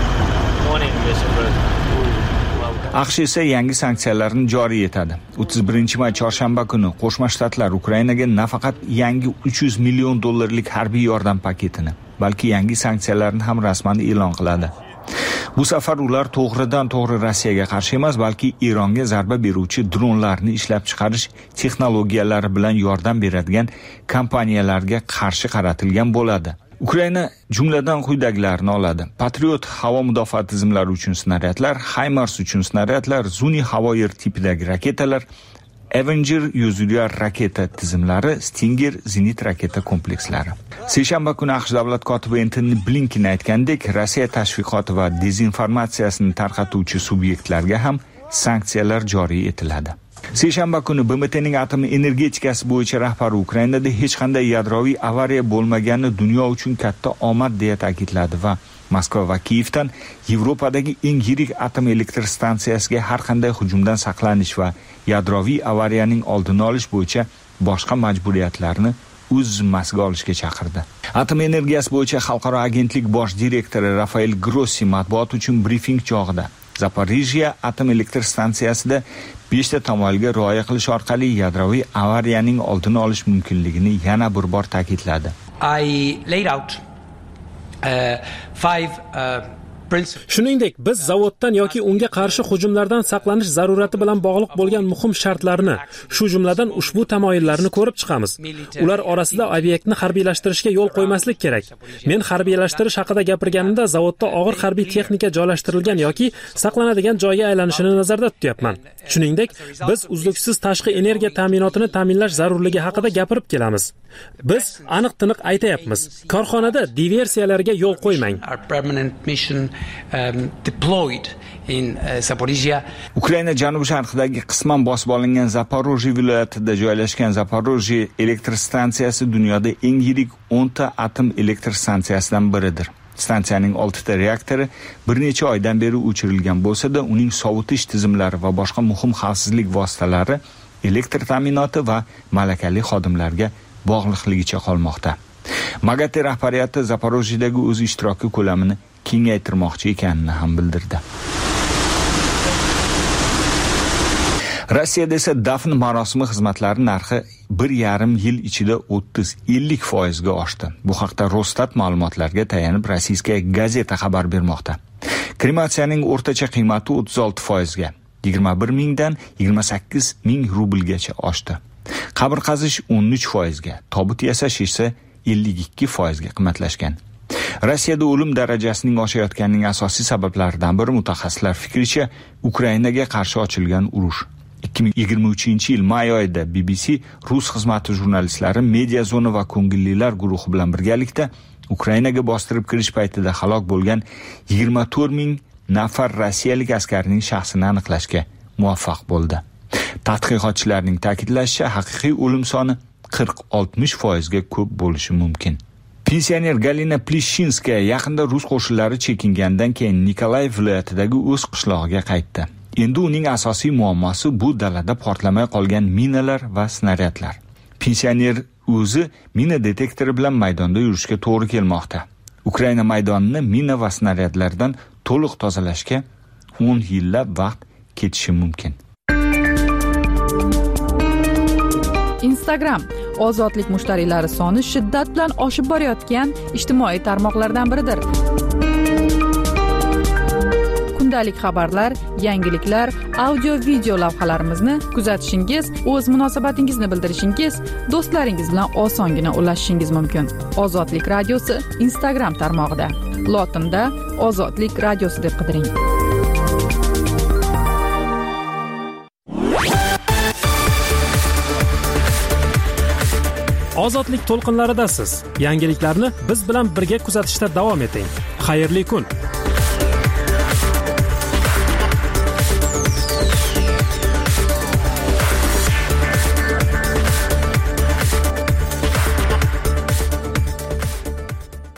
AQSh esa yangi sanksiyalarni joriy etadi. o'ttiz birinchi may chorshanba kuni Qo'shma Shtatlar Ukrainaga nafaqat yangi uch yuz million dollarlik harbiy yordam paketini, balki yangi sanksiyalarni ham rasman e'lon qiladi. Bu safar ular to'g'ridan to'g'ri Rossiyaga qarshi emas, balki Eronga zarba beruvchi dronlarni ishlab chiqarish texnologiyalari bilan yordam beradigan kompaniyalarga qarshi qaratilgan bo'ladi. Ukraina jumladan quyidagilarni oladi: Patriot havo mudofaa tizimlari uchun snaryadlar, HIMARS uchun snaryadlar, Zuni havo yer tipidagi raketalar, Avenger yuzulyar raketa tizimlari, Stinger zenit raketa komplekslari. Seshanba kuni AQSh davlat kotibi Antony Blinken aytgandek, Rossiya tashviqoti va dezinformatsiyasini tarqatuvchi subyektlarga ham sanksiyalar joriy etiladi. Seshanba kuni B M T'ning atom energetikasi bo'yicha rahbari Ukrainada hech qanday yadroviy avariya bo'lmagani dunyo uchun katta omad deya ta'kidladi va Moskva va Kiyevdan Yevropadagi eng yirik atom elektr stansiyasiga har qanday hujumdan saqlanish va yadroviy avariyaning oldini olish bo'yicha boshqa majburiyatlarni o'z zimmasiga olishga chaqirdi. Atom energiyasi bo'yicha xalqaro agentlik bosh direktori Rafael Grossi matbuot uchun brifing chog'ida Zaporizhia atom elektr stansiyasida beshta tamoyilga rioya qilish orqali yadroviy avariyaning oldini olish mumkinligini yana bir bor ta'kidladi. I laid out uh, five uh, Shuningdek, biz zavoddan yoki unga qarshi hujumlardan saqlanish zarurati bilan bog'liq bo'lgan muhim shartlarni, shu jumladan ushbu tamoyillarni ko'rib chiqamiz. Ular orasida obyektni harbiylashtirishga yo'l qo'ymaslik kerak. Men harbiylashtirish haqida gapirganimda zavodda og'ir harbiy texnika joylashtirilgan yoki saqlanadigan joyga aylanishini nazarda tutyapman. Shuningdek, biz uzluksiz tashqi energiya ta'minotini ta'minlash zarurligi haqida gapirib kelamiz. Biz aniq-tiniq aytayapmiz. Korxonada diversiyalarga yo'l qo'ymang. Um, deployed in uh, Zaporizhia. Ukraina janubi-sharqidagi qisman bosib olingan Zaporojye viloyatida joylashgan Zaporojye elektr stansiyasi dunyoda eng yirik o'nta atom elektr stansiyasidan biridir. Stansiyaning oltita reaktori bir necha oydan beri o'chirilgan bo'lsa-da, uning sovutish tizimlari va boshqa muhim xavfsizlik vositalari elektr ta'minoti va malakali xodimlarga bog'liqligicha qolmoqda. MAGATE rahbariyati Zaporojyedagi o'z ishtiroki ko'lamini kengaytirmoqchi ekanini ham bildirdi. Rossiyada esa dafn marosimi xizmatlari narxi bir yarim yil ichida o'ttiz ellik foizga oshdi. Bu haqda Rosstat ma'lumotlarga tayanib Rossiyskaya gazeta xabar bermoqda. Krematsiyaning o'rtacha qiymati o'ttiz olti foizga, yigirma bir mingdan yigirma sakkiz ming rublgacha oshdi. Qabr qazish o'n uch foizga, tobut yasash esa ellik ikki foizga qimmatlashgan. Rossiyada o'lim darajasining oshayotganining asosiy sabablaridan biri mutaxassislar fikricha Ukrainaga qarshi ochilgan urush. ikki ming yigirma uchinchi yil may oyida B B C rus xizmati jurnalistlari Media Zona va ko'ngillilar guruhi bilan birgalikda Ukrainaga bostirib kirish paytida halok bo'lgan yigirma to'rt ming nafar rossiyalik askarning shaxsini aniqlashga muvaffaq bo'ldi. Tadqiqotchilarning ta'kidlashicha, haqiqiy o'lim soni qirq oltmish foizga ko'p bo'lishi mumkin. Pensioner Galina Plishinskaya yaqinda rus qo'shinlari chekingandan keyin Nikolayev viloyatidagi o'z qishlog'iga qaytdi. Endi uning asosiy muammosi bu dalada portlamay qolgan minalar va snaryadlar. Pensioner o'zi mina detektori bilan maydonda yurishga to'g'ri kelmoqda. Ukraina maydonini mina va snaryadlardan to'liq tozalashga o'n yillab vaqt ketishi mumkin. Instagram ozodlik mushtariylari soni shiddat bilan oshib borayotgan ijtimoiy tarmoqlardan biridir. Kundalik xabarlar, yangiliklar, audio video lavhalarimizni kuzatishingiz, o'z munosabatingizni bildirishingiz, do'stlaringiz bilan osongina ulashishingiz mumkin. Ozodlik radiosi Instagram tarmog'ida. Lotinda Ozodlik radiosi deb qidiring. Ozodlik to'lqinlaridasiz. Yangiliklarni biz bilan birga kuzatishda davom eting. Xayrli kun.